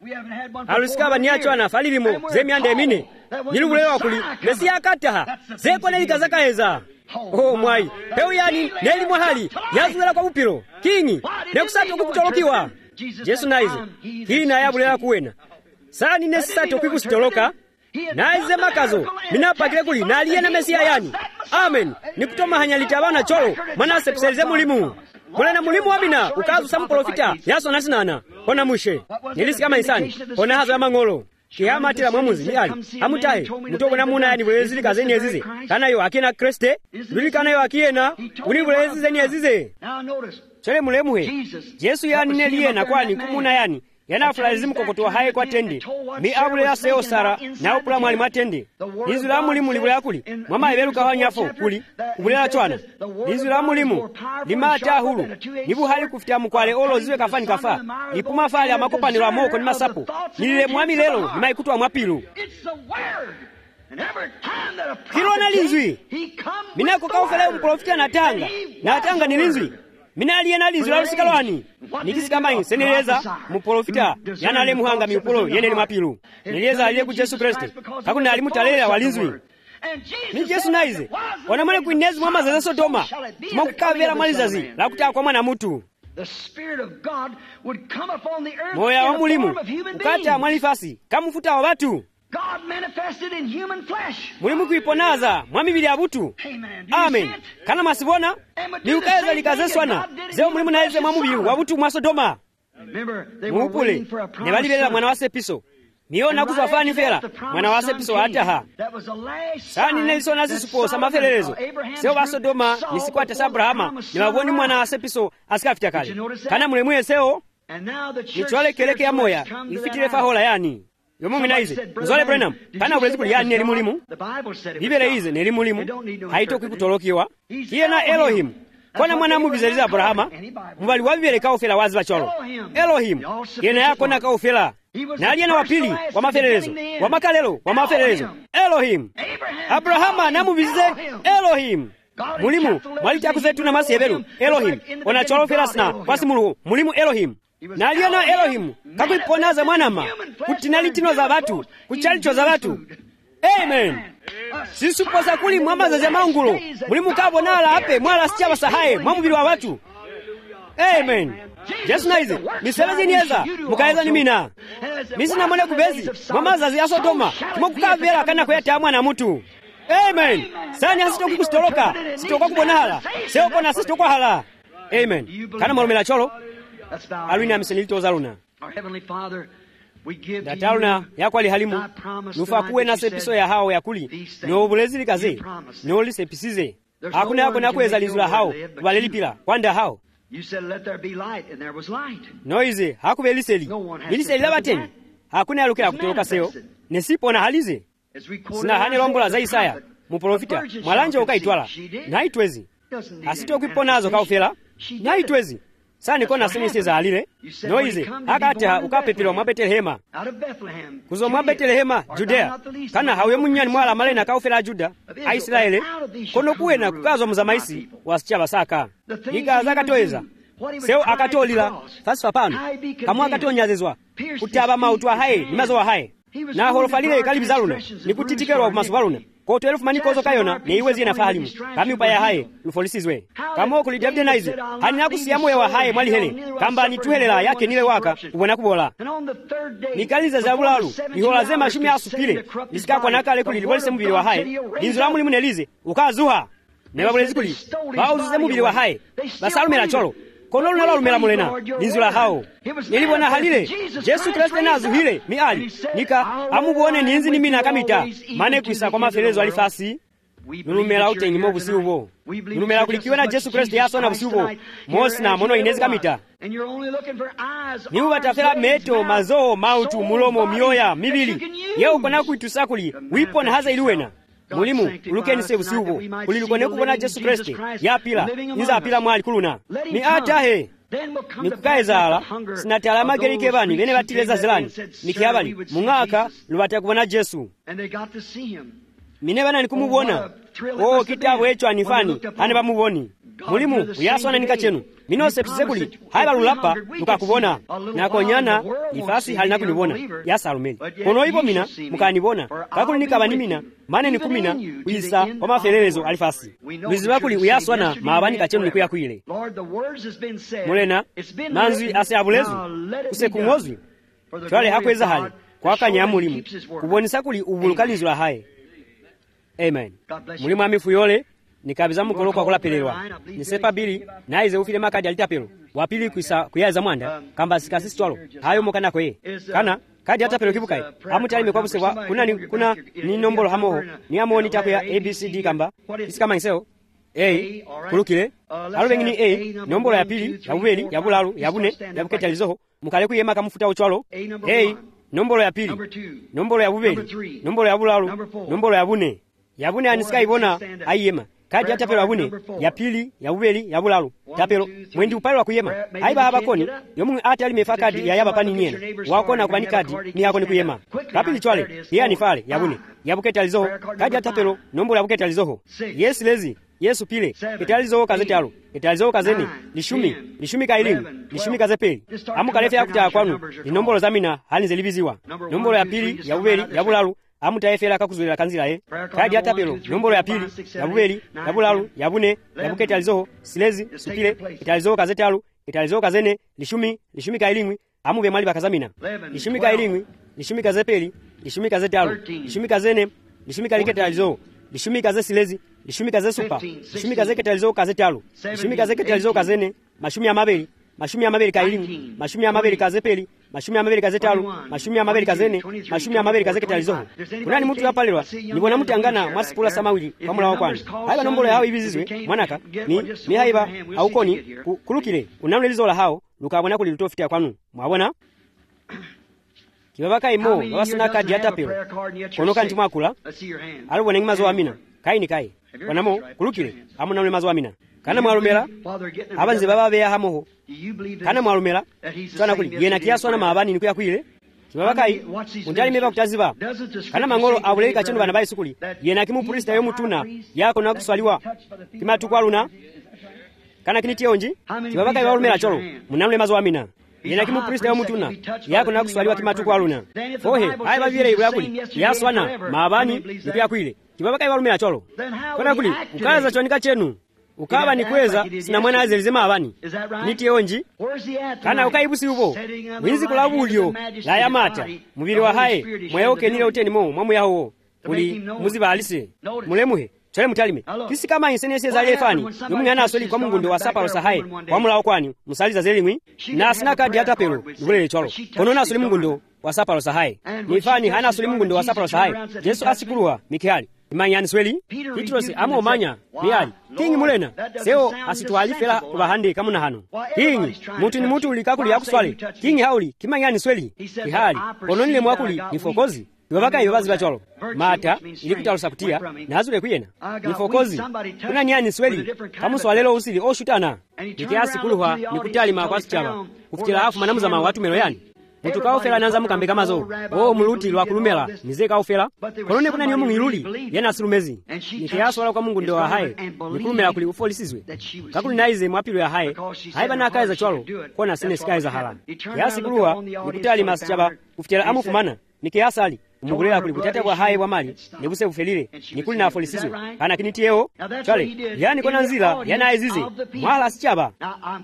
Speaker 1: alusikaba niacho ana falilimo zemiande emine nilubulewa kuli mesia akataha zeko nelika zakaeza oh mwai heo yani neli mwahali yazuela kwa upiro kingi nekusato kukutolokiwa Yesu naize hii na yabulela kuwena sani nesisato kwikusitoloka naize makazo minapakile kuli naliyena mesia yani amen nikutoma hanyalitabana cholo mwana sepselize mulimu mulena mulimu wabina ukazu samuprofita yaso nasinana kona mushe nilisi kama isani kona hazo ya mangolo kiyama tila mwamuzi ni ali amutahe mutobona muna yani bulezili kazeni ezize kana yo akina Kriste luli kana yo akiena uni bulezize ni ezize chale mulemuhe Yesu yani neliyena kwani kumuna yani yanafulazimu kokotowa haye kwa tende mi abule ya seo Sara na upula mwali matende lizu la mulimu libule ya kuli mwama ibeluka wanyafo kuli ubule la chwana lizu la mulimu lima ata hulu nibu hali kufitia mkwale olo ziwe kafani kafa ipuma fali amakopa nilo amoko ni masapo nilile mwami lelo nima ikutuwa mwapilu kilo na linzwi minako kaufele umprofita na tanga ni linzwi mina aliyena linzwi la lusikalwani nikisikamai seneleza muprofita yana ale muhanga miupulo yeneli mapilu nileza aliye ku Yesu Kristo kakuna alimutalera walinzwi ni Yesu naize wanamale kuinezi mwama za Sodoma mwakukavera malizazi la kutaa kwa mwana mutu moya wa mulimu ukata mwalifasi kamufuta wa watu mulimu kuiponaza mwamibili ya butu amen kana masibona ni ukaweza likazeswana zeo mulimu naize mwamubili wa butu mwa Sodoma muupule ne balibela mwana wa Sepiso niona kuzwafani fera mwana wa Sepiso ataha sani nelisona zisuposa mafelelezo seo ba Sodoma nisikwata sa Abrahama ni waboni mwana wa Sepiso asikafita kale kana mulimu yeseo nichwale keleke ya moya ifitile fahola yani yomu minaize mzole Branham kana ulezi kuli yani neli mulimu bibele ize neli mulimu haitoki kutolokiwa kiyena Elohim kona mwana mubizaliza Abrahama mbali wabibele kaufela wazi bacholo Elohim yena yako na kaufela na aliyena wapili wa mafelelezo wa makalelo wa mafelelezo Elohim Abrahama na mubizize Elohim mulimu mwalita kuzetu na masi hebelu Elohim ona cholo felasna kwasi mulimu Elohim na aliyena Elohim kakuiponaza mwanama kutinalitino za batu kuchalicho za batu amen sisuposa kuli mwamaza za mangulo mulimu kabo nala ape mwala sichaba sahaye mwamubili wa watu amen Yesu naize miselezi nieza mukaeza ni mina misina mwone kubezi mwamaza za Sodoma mwakukavera kana kuyata mwana mutu amen sani asitoki kustoloka sitokwa kubonahala seoko na sitokwa hala amen. Kana mwalumira cholo alwina amisenilitoza luna dataluna yakwali halimu nufa kuwe na sepiso ya hao yakuli nobulezilikaze nolisepisize hakuna yako nakuweza linzula hao balelipila kwanda hao noize hakube liseli iliseli labateni hakuna yalukela kutoloka seo nesipona halize sina hane lombola za Isaya muprofita mwalanje ukaitwala naitwezi asito kwiponazo kaufela naitwezi sani kona sinise za alile noize hakata ukapepelwa mwa Betelehema kuzo mwa Betelehema Judea kana hawe munyani mwala malena kaufela Juda Aisraeli kono kuwena kukazo muzamaisi wasicha basaka ikaza katoeza seo akatolila fasi papano kamwa akatonyazezwa kutaba mautwa haye nimazo wa haye na horofalile kalibizaluna nikutitikerwa kumasubaluna koto elfu manikozo kayona neiwezi na fahalimu kami upaya haye lufolisizwe kamo kulidabdenaize hani nakusiyamo ya wa haye mwali hele kamba nituhelela yake nile waka kubona kubola nikaliza zabulalu nihola mashumi asupile nisikakwa nakale kuli libolise mubili wa haye linzula muli munelize ukazuha nebabulezi kuli bauzize mubili wa haye basalumela cholo kono lunalo lumela mulena linzula hao nilibona halile Yesu Kristo nazuhile miali nika amubone ninzi nimina kamita mane kwisa kwa mafelezo alifasi nulumela utengi mo busiubo nulumela kulikiwa na Yesu Kristo yaso na busiubo mosi na mono inezi kamita ni ubatafela meto mazo mautu mulomo mioya mibili yeo kona kuitusakuli wipo na haza iliwena mulimu ulukeni se busiubo ulilukone kubona Yesu Kristo yapila inza apila mwali kuluna ni atahe nikukaezala sinatala magerike bani bene batileza zelani nikiabali mungaka lubata kubona Yesu mine bana nikumubona kitabu echo anifani hane bamuboni mulimu uyaswana nikachenu mino sepsebuli haiba lulapa nukakubona nakonyana ifasi halina kunibona yasalumeli kono ibo mina mukanibona kakuli nikabani mina mane nikumina uisa kwa mafelelezo alifasi mizibakuli uyaswana maabani kachenu nikuya kuile mulena manzi aseabulezu kusekumozwi twale hakweza hali kwa kanya mulimu kubonisa kuli ubulukanizula haye amen mulimu amifu yole nikabiza mukolo kwa kulapelelwa nisepa bili naize ufile makadi alitapelo wapili kuyaza mwanda kamba sikasisi twalo hayo mukana kwe kana kadi atapelo kibukai amutali mekwa busewa kuna ni nombolo hamoho ni amoni tako ya ABCD kamba isikama iseo A kulukile alobengi ni A nombolo ya pili ya bubeli ya bulalu ya bune ya buketalizoho mukale kuyema kamufuta uchwalo A nombolo ya pili nombolo ya bubeli nombolo ya bulalu nombolo ya bune anisika ibona ayema kadi atapelo abune ya pili ya bubeli ya bulalu tapelo mwendi upale wa kuyema aiba abakoni yomu ati alimefa kadi ya yaba pani nyena wakona kubani kadi ni yako ni kuyema kapili chwale ya nifale ya bune ya buketa lizoho kadi atapelo nombo ya buketa lizoho yes lezi Yesu pile italizoho kazetalo italizoho kazeni lishumi kailimu lishumi kazepeli amu kalefe ya kutaa kwanu ni nombolo zamina hali zelibiziwa nombolo ya pili ya bubeli ya bulalu amutaefela kakuzulila kanzila kadi atapelo nombolo ya pili ya bubeli ya bulalu ya bune ya buketa lizoho silezi supile italizoho kazetalu italizoho kazene lishumi kailimu amube mali bakazamina lishumi kailimu lishumi kazepeli lishumi kazetalu lishumi kazene lishumi kaliketa lizoho lishumi kaze silezi lishumi kaze supa lishumi kaze ketalizoho kazetalu lishumi kaze ketalizoho kazene mashumi ya mabeli kailimu mashumi ya mabeli kazepeli mashumi ya mabeli kazetalu mashumi ya mabeli kazene mashumi ya mabeli kazeketalizoho kunani mutu yapalelwa nibona mutu angana mwasipula samawili pamula wakwani haiba nombolo yao ibizizwe mwanaka ni haiba aukoni kulukile unamlelizola hao lukabona kuli lutofiti ya kwanu mwabona kibabaka imo wabasina kadi atapelo konoka nti mwakula alubona ngimazo amina kai ni kai wanamo kulukile amu namle mazo amina kana mwalumela abanze baba beya hamoho kana mwalumela twana kuli yena kiyaswana mabani nikuya kwile kibabakai undali meba kutaziba kana mangolo abuleka chino bana bayisukuli yena kimu priest yo mutuna yako na kuswaliwa kimatukwaluna kana kinitionji kibabakai balumela cholo munamle mazo amina yena kimu priest yo mutuna yako na kuswaliwa kimatukwaluna fohe hai babire ibya kuli yaswana mabani nikuya kwile kibabakai balumela cholo kana kuli ukaza chonika chenu ukaba ni kweza sina mwana azelizema abani niti onji kana ukaibusi ubo mwinzi kulabulyo la yamata mubiri wa haye mwayoke nile uteni mo mwamu yaho uli muziba alise mulemuhe chale mutalime tisikama insenese za lefani yomwe anasweli kwa mungundo wa sapalo sahaye wamulawo kwani musaliza zelimwi na asina kadi atapelo ngulele cholo kono nasweli mungundo wa sapalo sahaye nifani hana asweli mungundo wa sapalo sahaye Yesu asikuluwa mikihali imanyani sweli Petros amomanya miyali kingi mulena seo asitwali fela kubahande kamuna hano kingi mutu ni mutu ulikakuli yakuswale kingi hauli kimanyani sweli kihali kononile mwakuli nifokozi Ibabaka ibabazi bacholo mata ilikutalusa kutia nazule kuyena nifokozi kuna nyani sweli kamuswalelo usili oshutana ikiasi kuluha nikutali makwasi chaba kufikira hafu manamu za watu melo yani mutu kaufela nanza mukambe kamazo muluti lwa kulumela nize kaufela kolone kuna nyomu miluli yana silumezi nikiaso wala kwa Mungu ndio haye nikulumela kuli ufolisizwe kakuli naize mwapilo ya haye bana akaiza cholo kona sine skaiza hala kiasi kuluha nikutali masichaba kufikira amufumana nikiasali umugulela kuli kutata kwa haye wa mali nibuse ufelile nikuli na afolisizwe kana kinitieo chale yani kona nzila yana aizize mwala asichaba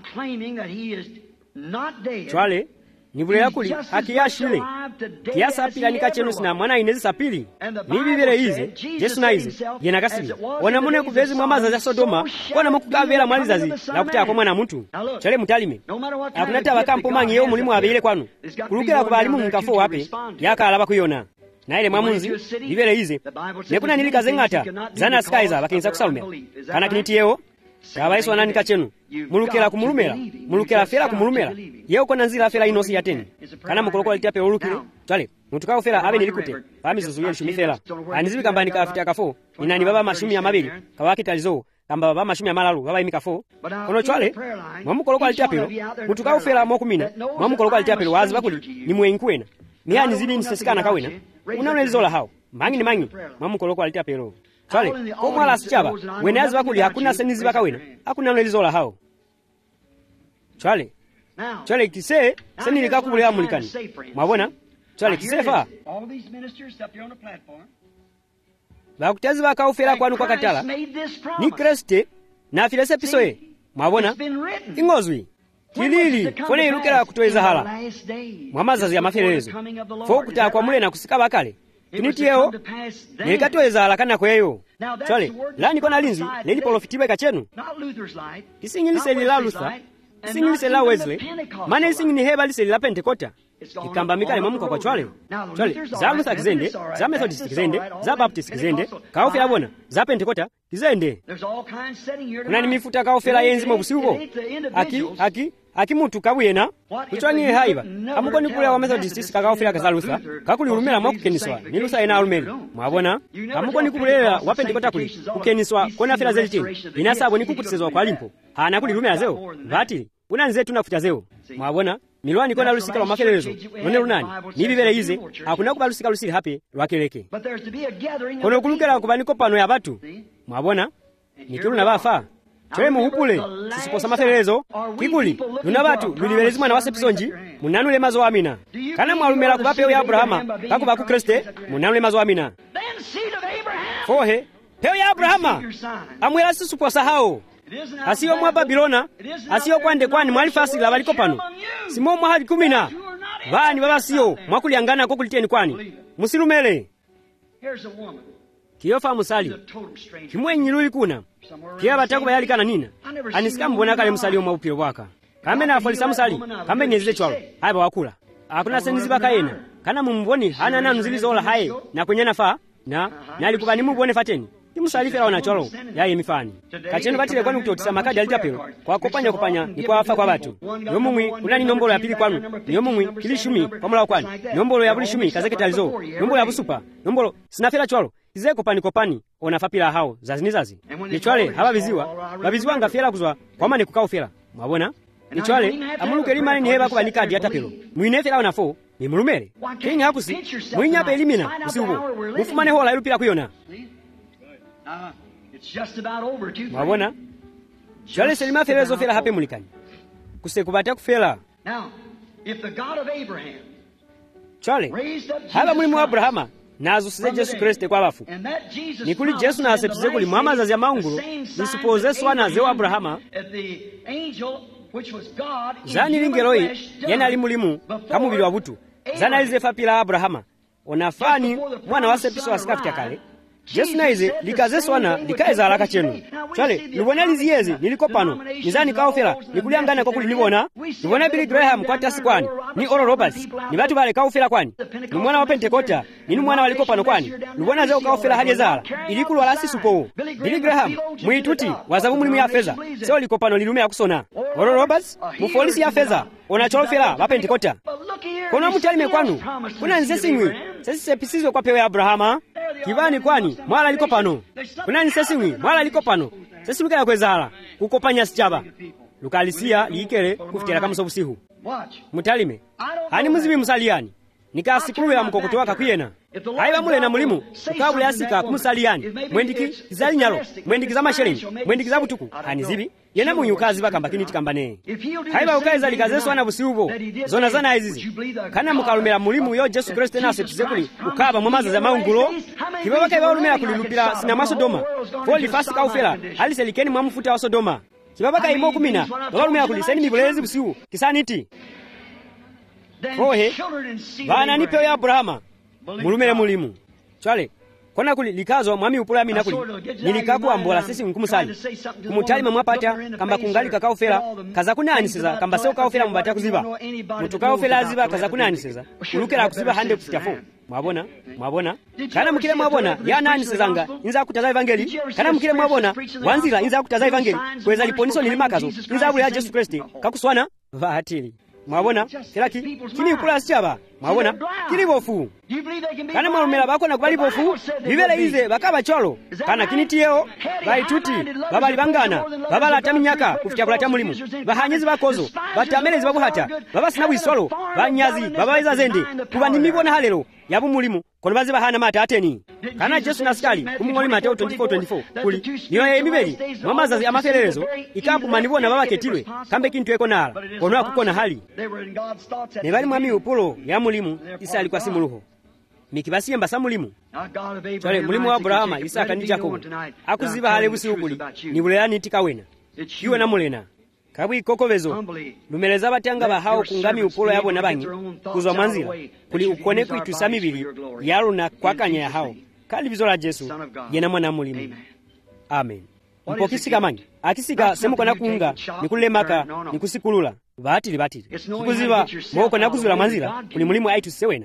Speaker 1: chale nibulela kuli akiyashile kiasa pila nikachenu sina mwana inezi sapili nibibire ize Yesu na ize yena kasili wanamune kuvezi mwamaza za Sodoma wana mukukavela mwalizazi na kutia kwa mwana mtu chale mutalime akunata bakampo mangi yo mulimu abile kwanu kulukela kubalimu mukafo wape yaka alaba kuyona na ile mwamunzi bibire ize nekuna nilikaze ngata zana skaiza bakinza kusalumya kana kinitieo Yesu ananika chenu mulukela kumulumela mulukela fela kumulumela yeo kona nzila fela inosi ya teni kana mukoloko alitia pe ulukile chale mutukao fela abe nilikute pamizo zuye shumi fela anizibi kambani kafita kafo inani baba mashumi ya mabili kawaki talizo kamba baba mashumi ya malalu baba imikafo kono chale mwamukoloko alitia pe mutukao fela mokumina mwamukoloko alitia pe wazi bakuli ni mwenkwena ni anizibi nisesikana kawena unaonelizola hao mangi ni mangi mwamukoloko alitia pe chale ko mwala asichaba wenazi bakuli hakuna senizi bakawena hakuna nelizola hao chale kise seni likakubulea mulikani mwabona chale kisefa bakutazi bakaufera kwanu kwa katala ni Kriste na filese pisoe mwabona ingozwi kilili fone ilukela kutoeza hala mwamazazi ya maferezo fo kutakwa mule na kusika bakale kinitieo nilikatoeza hala kana kweyo chale lani kona linzi leli polofitiwe kachenu kisingilise lila Luther isingilise la Wesley mane isingini heba lise la Pentecosta ikamba mikale mamuka kwa chwale za Luther kizende za Methodist kizende za Baptist kizende kaofela bona za Pentecosta kizende kuna ni mifuta kaofela yenzi mwabusiuko aki mutu kabuyena kuchwani haiba amuko ni kule wa Methodist kakaofela kaza Luther kakuli urumela mwakukeniswa ni Luther ina urumeli mwabona amuko ni kubulela wa Pentecosta kuli kukeniswa kona fela zelitini inasabo ni kukutisezwa kwa limpo hana kuli rumela zeo batili unanze tunafuta zeo mwabona milwani kona lusika lwa makelelezo none lunani nibibere ize hakuna kubalusika lusika hape lwakeleke kono kulukela kubaniko pano ya batu mwabona nikilu na bafa chwe muhupule sisiposa makelelezo kikuli luna batu lulibelezi mwana wase pisonji munanule mazo amina kana mwalumela kubapeo ya Abrahama kakubaku Kriste munanule mazo amina fohe peo ya Abrahama amwela sisuposa hao asiyo mwa Babilona asiyo kwande kwani mwalifasi la baliko pano simo mwa hadi 10 bani baba siyo mwakuliangana kokuliteni kwani musilumele kiyofa musali kimwenyi luli kuna kiya batako bayali kana nina anisika mbona kale musali omwa upiro bwaka kambe na afolisa musali kambe nezile chwalo haiba wakula akuna senizi bakayena kana mumboni hana na nzilizola haye na kwenyana fa na alikubani mubone fateni imusalifera wana cholo yaye mifani kacheno batile kwani kutotisa makadi alitapelo kwa kupanya ni kwa afa kwa batu yomumwi unani nombolo ya pili kwanu yomumwi kilishumi kwa mula kwani nombolo ya bulishumi kazeketalizo nombolo ya busupa nombolo sinafera cholo ize kopani onafapila hao zazinizazi ni chwale haba biziwa ngafera kuzwa kwa mane kukaofera mwabona ni chwale amuluke limani ni heba kwa nikadi atapelo mwinefera onafo ni mulumere kingi hakusi mwinyapa elimina usiubo mufumane hola ilupila kuyona mwabona chale selima felezo fela hape mulikani kusekubata kufela chale hala mulimu wa Abrahama nazo size Yesu Kriste kwa bafu nikuli Yesu na asepsize kuli mwamazazi ya maungulo nisipoze swana ze wa Abrahama zani lingeroi yena alimulimu kamubili wa butu zana ize fapila Abrahama onafani mwana wa sepiso wa sikafita kale Yesu naize likazeswana likaezala kachenu chale libona liziyezi niliko pano nizani kaofela nikuliangana kwa kulinibona libona Billy Graham kwa tasi kwani ni Oral Roberts ni batu bale kaofela kwani ni mwana wa Pentekota nini mwana waliko pano kwani libona zeo kaofela hali ezala ilikulu walasi supo Billy Graham muituti wazabu mulimu ya feza seo liko pano lilume ya kusona Oral Roberts mufolisi ya feza onacholofela wa Pentekota kono mutalime kwanu kuna nsesimwi sesi sepisizwe kwa pewe ya Abrahama kibani kwani mwala liko pano kuna nsesimwi mwala liko pano sesi luka ya kwezala kukopanya sichaba lukalisia liikele kufitela kama sobusihu mutalime hani muzibi musaliyani nikasikulu ya mkokoto waka kuyena haiba mule na mulimu ukabule asika kumusaliyani mwendiki zali nyalo mwendiki za masheleni mwendiki za butuku hani zibi yena munyukazi bakamba kiniti kambane haiba ukaiza likazeso wana busiubo zona zana hizizi kana mukalumela mulimu yo Yesu Kristo na sepizekuli ukaba mumaza za maungulo kibaba kaiba ulumela kulilupila sinama Sodoma foli fasi kaufela hali selikeni mwamufuta wa Sodoma kibaba kaimo kumina baba ulumela kuliseni mibulezi busiu kisaniti ohe bana nipe ya Abrahama mulumele mulimu chale kona kuli likazwa mwami upula mina kuli nilikaku ambola sisi nkumusali kumutalima mwapata kamba kungali kakaofela kaza kunanisiza kamba seo kaofela mbata kuziba mutu kaofela ziba kaza kunanisiza ulukela kuziba hande kufitafo mwabona kana mukile mwabona ya nanisizanga inza kutaza evangeli kana mukile mwabona wanzira inza kutaza evangeli kweza liponiso nilimakazo inza bule ya Yesu Kristo kakuswana vahatili mwabona kilaki kini ukula sichaba mwabona kini bofu kana malumela bako na kubali bofu bibele ize bakaba cholo kana kini tiyo baituti baba libangana baba la taminyaka kufikia kula mulimu bahanyezi bakozo batamelezi babuhata baba sinabu isolo banyazi baba iza zende kuba nimibona halero yabu mulimu kono bazi bahana mata ateni kana Yesu naskali kumungoli Mateo 24:24 kuli niyo emibeli mwamazazi amafererezo ikampu manibona baba ketilwe kambe kintu eko nala kono akukona hali ne bali mwami upulo ya mulimu isa alikuwa simuluho mikibasiye mbasa mulimu chale mulimu wa Abrahama Isaka ni Jacob akuziba hale busi ukuli ni bulelani tikawena kiwe na mulena kabwi kokobezo lumeleza batanga bahao kungami upulo yabo nabanyi kuzwa manzira kuli ukone kuitusa mibili yalo na kwakanya ya hao kali bizola Yesu yena mwana mulimu amen mpokisika manyi akisika semu kona kuunga nikulemaka nikusikulula batili kuziba mwoko na kuzula manzira kuli mulimu aitu sewena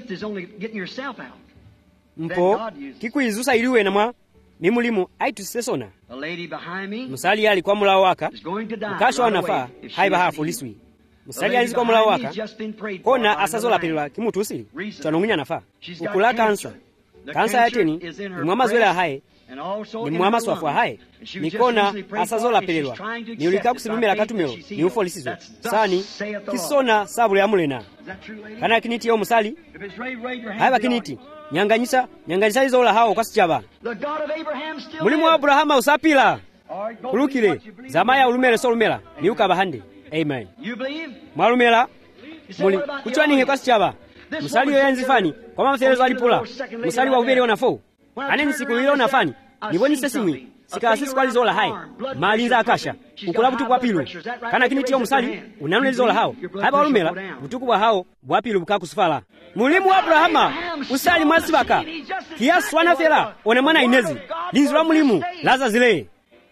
Speaker 1: mpo kikuizusa iliwe na mwa ni mulimu aitu sesona musali yali kwa mula waka mkasho wanafaa haiba hafu liswi musali yali kwa mula waka kona asazola pelwa kimutusili chanongunya nafaa ukula kansa yateni ni mwama zwela hae ni mwama swafu hae nikona asazola pelwa ni ulika kusilumela katumelo ni ufolisizo sani kisona sabule ya mulena kana kiniti yo musali haiba kiniti nyanganyisa izola hao kwasichaba mulimu wa Abrahama usapila kulukile zamaya ulumele solumela ni ukabahande amen mwalumela muli kuchwani he kwasichaba musali yo yanzifani kwa mafelezo alipula musali wa ubele onafo aneni siku hilo nafani niboni sesimwi sikasisi kwa lizola hai malinza akasha ukulabu tu kwa pilu kana kiniti yo musali unanule lizola hao haiba walumela butuku wa hao bwapilu bukakusufala mulimu wa Abrahama usali mwasibaka kiasi wanafela one mwana inezi linzi wa mulimu laza zile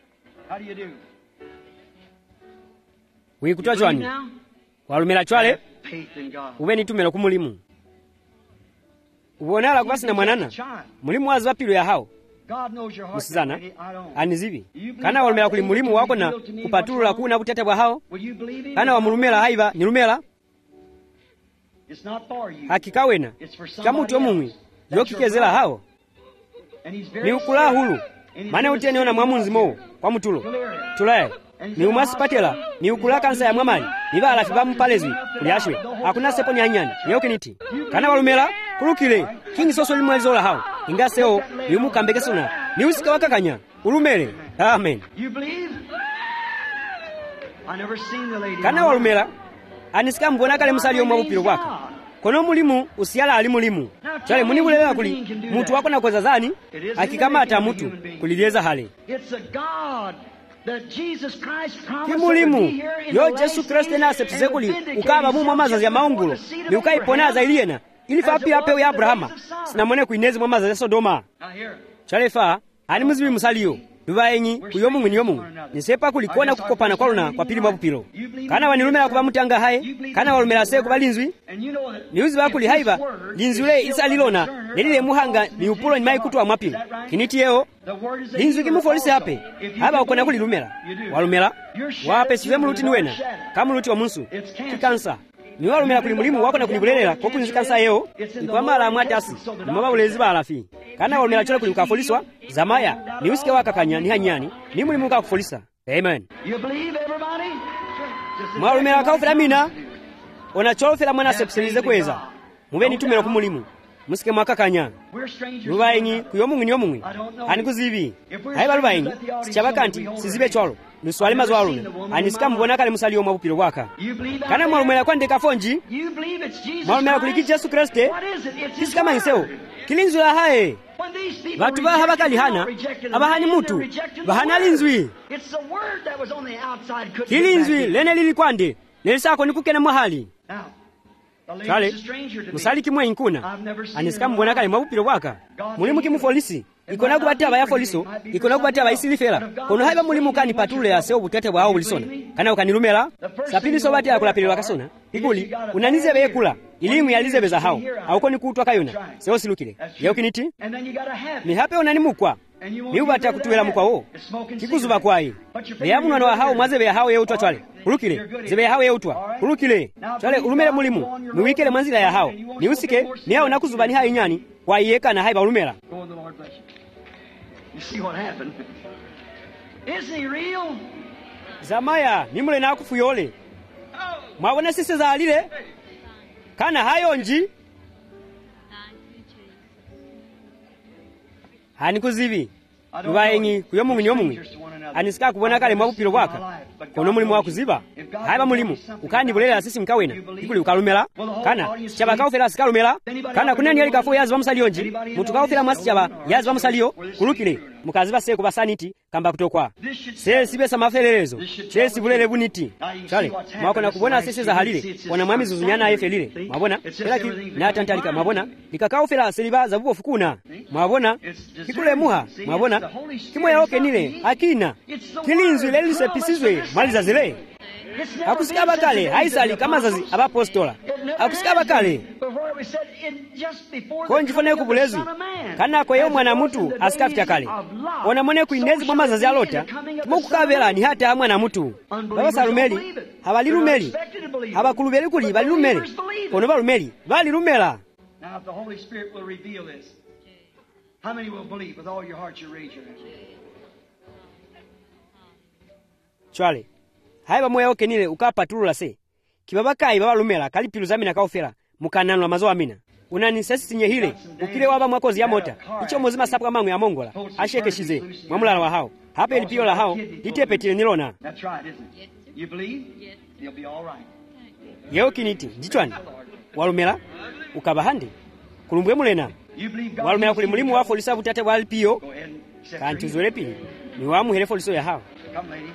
Speaker 1: wikutua chwani walumela chwale uveni tumelo kumulimu ubonala kubasi na mwanana mulimu wazi wapilu ya hao musizana anizibi kana walumela kuli mulimu wako na kupatulula kuna butete bwa hao kana wamulumela haiba nilumela hakikawena kamutu omumwi yokikezela hao ni ukula hulu mana utene ona mwamunzi mo kwa mutulo tulaye ni umasipatela ni ukula kansa ya mwamani niba alafi bamupalezwi kulyashwe hakuna sepo ni anyani yokiniti kana walumela kulukile kingi soso limwezola hao ingaseo yumukambekesona ni usika wakakanya ulumele amen kana walumela anisika mbona kale musali omwabupilo bwaka kono mulimu usiyala ali mulimu chale muni bulewa kuli mutu wako na kweza zani akikamata mutu kulilieza hale kimulimu yo Yesu Kristo na sepsize kuli ukaba mu mamaza ya maungulo ni ukaipona za iliena ili fapi hape ya Abrahama sinamone kuinezi mamaza ya Sodoma chalefa ani muzibi musaliyo lubayenyi kuyomung'weni yomung'we nisepa kulikona kukopana kwaluna kwa pili mwapupilo kana wanilumela kuba mutanga haye kana walumela se kuba linzwi niuzi bakuli haiba linzwi le isa lilona nelile muhanga ni upulo ni mai kutwa mwapilo kinitiyeho linzwi kimufolise hape haba ukona kulilumela walumela wape sizemu lutini wena kama luti wa munsu kikansa ni walumela kulimulimu wako na kulibulelela kwa kulinzi kansa yeo ni kwa mala amwatasi ni mwaba ulezi ba alafi kana walumela chole kulikafoliswa zamaya ni usike wakakanya ni hanyani ni mulimu kakufolisa. Amen. Mwalumela kaufila mina ona cholofela mwana sepselize kweza mubeni tumela kumulimu musike mwakakanya lubayenyi kuyomung'weni yomung'we ani kuzibi haiba lubayenyi sichabakanti sizibe cholo nuswale mazwaluna anisika mbona kale musali yo mwapupilo waka kana mwalumela kwande kafonji mwalumela kuliki Yesu Kristo kisi kama iseo kilinzula hae watu baha bakali hana abahani mutu bahana linzwi kilinzwi lene lili kwande nelisako nikukena mwahali kale musali kimwe inkuna anisika mbona kale mwapupilo waka mulimu kimufolisi ikona kubati aba ya foliso ikona kubati aba isilifela kono haiba mulimu kani patule ya seo butete bwa hao bulisona kana ukanilumela sapili so bati akulapilwa kasona ikuli unanize bekula ilimu yalize beza hao auko nikutwa kayona seo silukile leo kiniti ni hape unanimukwa ni ubata kutuwela mukwa wo kikuzuba kwayi beya munwana wa hao mwaze beya hao yeutwa chwale kulukile zebe ya hao yeutwa kulukile chwale ulumele mulimu niwikele manzila ya hao ni usike ni hao nakuzuba ni hayo nyani kwa iyeka na haiba ulumela.
Speaker 2: You see what happened? Isn't he real?
Speaker 1: Zamaya nimule na kufuyole mwabona sisi za alile kana hayo nji hani kuzibi lubayenyi kuyomung'weni yomung'we anisika kubona kale mwapupilo waka kono mulimu wa kuziba haiba mulimu ukandi bulela sisi mkawena ikuli ukalumela kana chaba kaufela sikalumela kana kunani yali kafu yazi bamusaliyo nji mutu kaufela mwasi chaba yazi bamusaliyo kulukile mukaziba seko basaniti kamba kutokwa se sibesa mafelelezo se sibulele buniti chale mwakona kubona sisi za halile wana mwami zuzunyana ayefelile mwabona pelaki na tantalika mwabona likakaufela seliba za bubo fukuna mwabona kikule muha mwabona kimwe yaoke nile akina kilinzwi leli sepisizwe maliza zile akusikaba kale haisali kama zazi abapostola akusikaba kale konjifone kubulezwi kana kwa yeo mwana mutu asikafika kale ona mone kuinezi mwa mazazi alota kimokukabela ni hata mwana mutu baba salumeli habalilumeli habakulubeli kuli balilumeli kono balumeli balilumela.
Speaker 2: Now if the Holy Spirit will reveal this, how many will believe with all your heart? You raise your hand.
Speaker 1: Chwale haiba moya oke nile ukapatulula se kibabakai baba lumela kalipilu zamina kaufela mukananwa mazo amina unani sesi sinye hile ukile waba mwakozi ya mota icho mozima sapwa mangu ya mongola asheke shize mwamulala wa hao hapa ilipio la hao litepetile nilona.
Speaker 2: That's right, isn't it? You believe? Yes. You'll be all right.
Speaker 1: Yeo kiniti jichwani walumela ukabahandi kulumbwe mulena walumela kulimulimu wa folisa butate wa alipio kantuzole pili ni wamu hele foliso ya hao.
Speaker 2: Come, lady.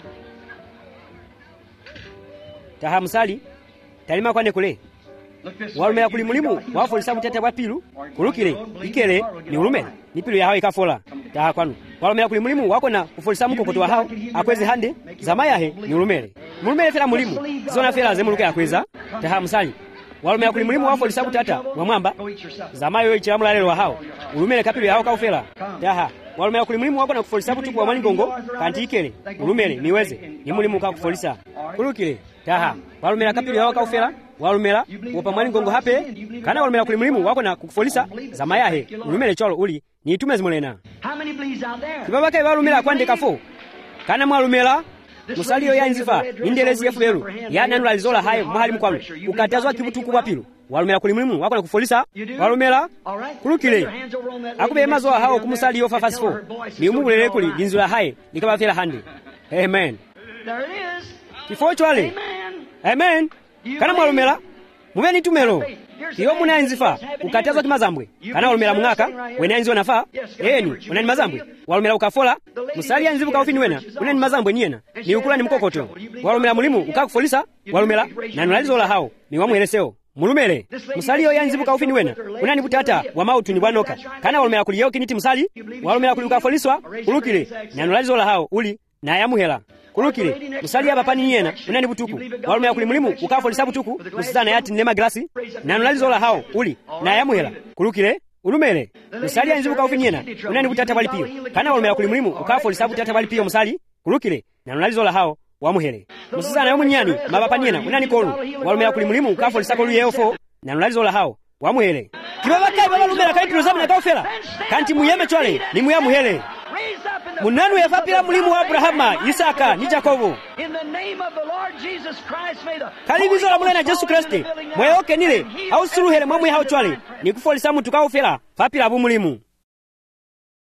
Speaker 1: Taha musali talima kwande kule walumela kulimulimu wa folisa butate wa pilu kulukile ikele ni ulumela ni pilu ya hao ikafola taha kwanu walumela kulimulimu wako na ufolisa mkokoto wa hao akweze hande zamaya he ni ulumele mulumele fela mulimu zona fela zemuluke akweza taha musali walumela kulimulimu wa folisa butata wa mwamba zamayo ichira mulalelo wa hao ulumele kapilu ya hao kaufela taha walumela kulimulimu wako na kufolisa butuku wa mwalingongo kanti ikele ulumele niweze ni mulimu kakufolisa kulukile taha walumela kapilu ya hao kaufela walumela wopa mwalingongo hape kana walumela kulimulimu wako na kufolisa zamayahe ulumele cholo uli ni itume zimulena.
Speaker 2: How many believes out there?
Speaker 1: Kibabake walumela kwande kafo kana mwalumela musaliyo ya nzifa indelezi yefuleru ya nanu alizola hayo mahali mkwalu ukatazwa kibutuku wapilu walumela kulimulimu wako na kufolisa walumela kulukile akube mazo hao kumusaliyo fafasifo ni umubulele kuli linzula haye nikabafela handi. Amen.
Speaker 2: There it is.
Speaker 1: Kifo chwale. Amen. Kana mwalumela mubeni tumelo iyo muna nzifa ukatazwa kimazambwe kana walumela mwaka wena nziwa nafa eni unani mazambwe walumela ukafola musali nzivu kaufini wena unani mazambwe niena ni ukula ni mkokoto walumela mulimu ukakufolisa walumela na nulalizola hao ni wamweleseo mulumele musaliyo yanzibuka ufini wena unani kutata wa mautu ni bwanoka kana walumela kuliyo kiniti musali walumela kuli ukafoliswa kulukile nyanulalizo la hao uli na yamuhela kulukile musali aba pani yena unani butuku walumela kuli mulimu ukafolisa butuku musizana yati nema glasi nyanulalizo la hao uli na yamuhela kulukile ulumele musali yanzibuka ufini yena unani kutata wali piyo kana walumela kuli mulimu ukafolisa butata wali piyo musali kulukile nyanulalizo la hao wamuhele musizana yomunyani mabapanyena unani kolu walumela kuli mulimu ukafolisa kolu yeofo nyanulalizo la hao wamuhele kibabakai babalumela kaitilo zamu na kaufela kanti muyeme chwale ni muyamuhele munanu yafapila mulimu wa Abrahama Isaka ni Jakobo kalibizo la mulena Yesu Kristo mweyoke nile au suluhele mwamwe hao chwale ni kufolisa mutu kaufela fapila bu mulimu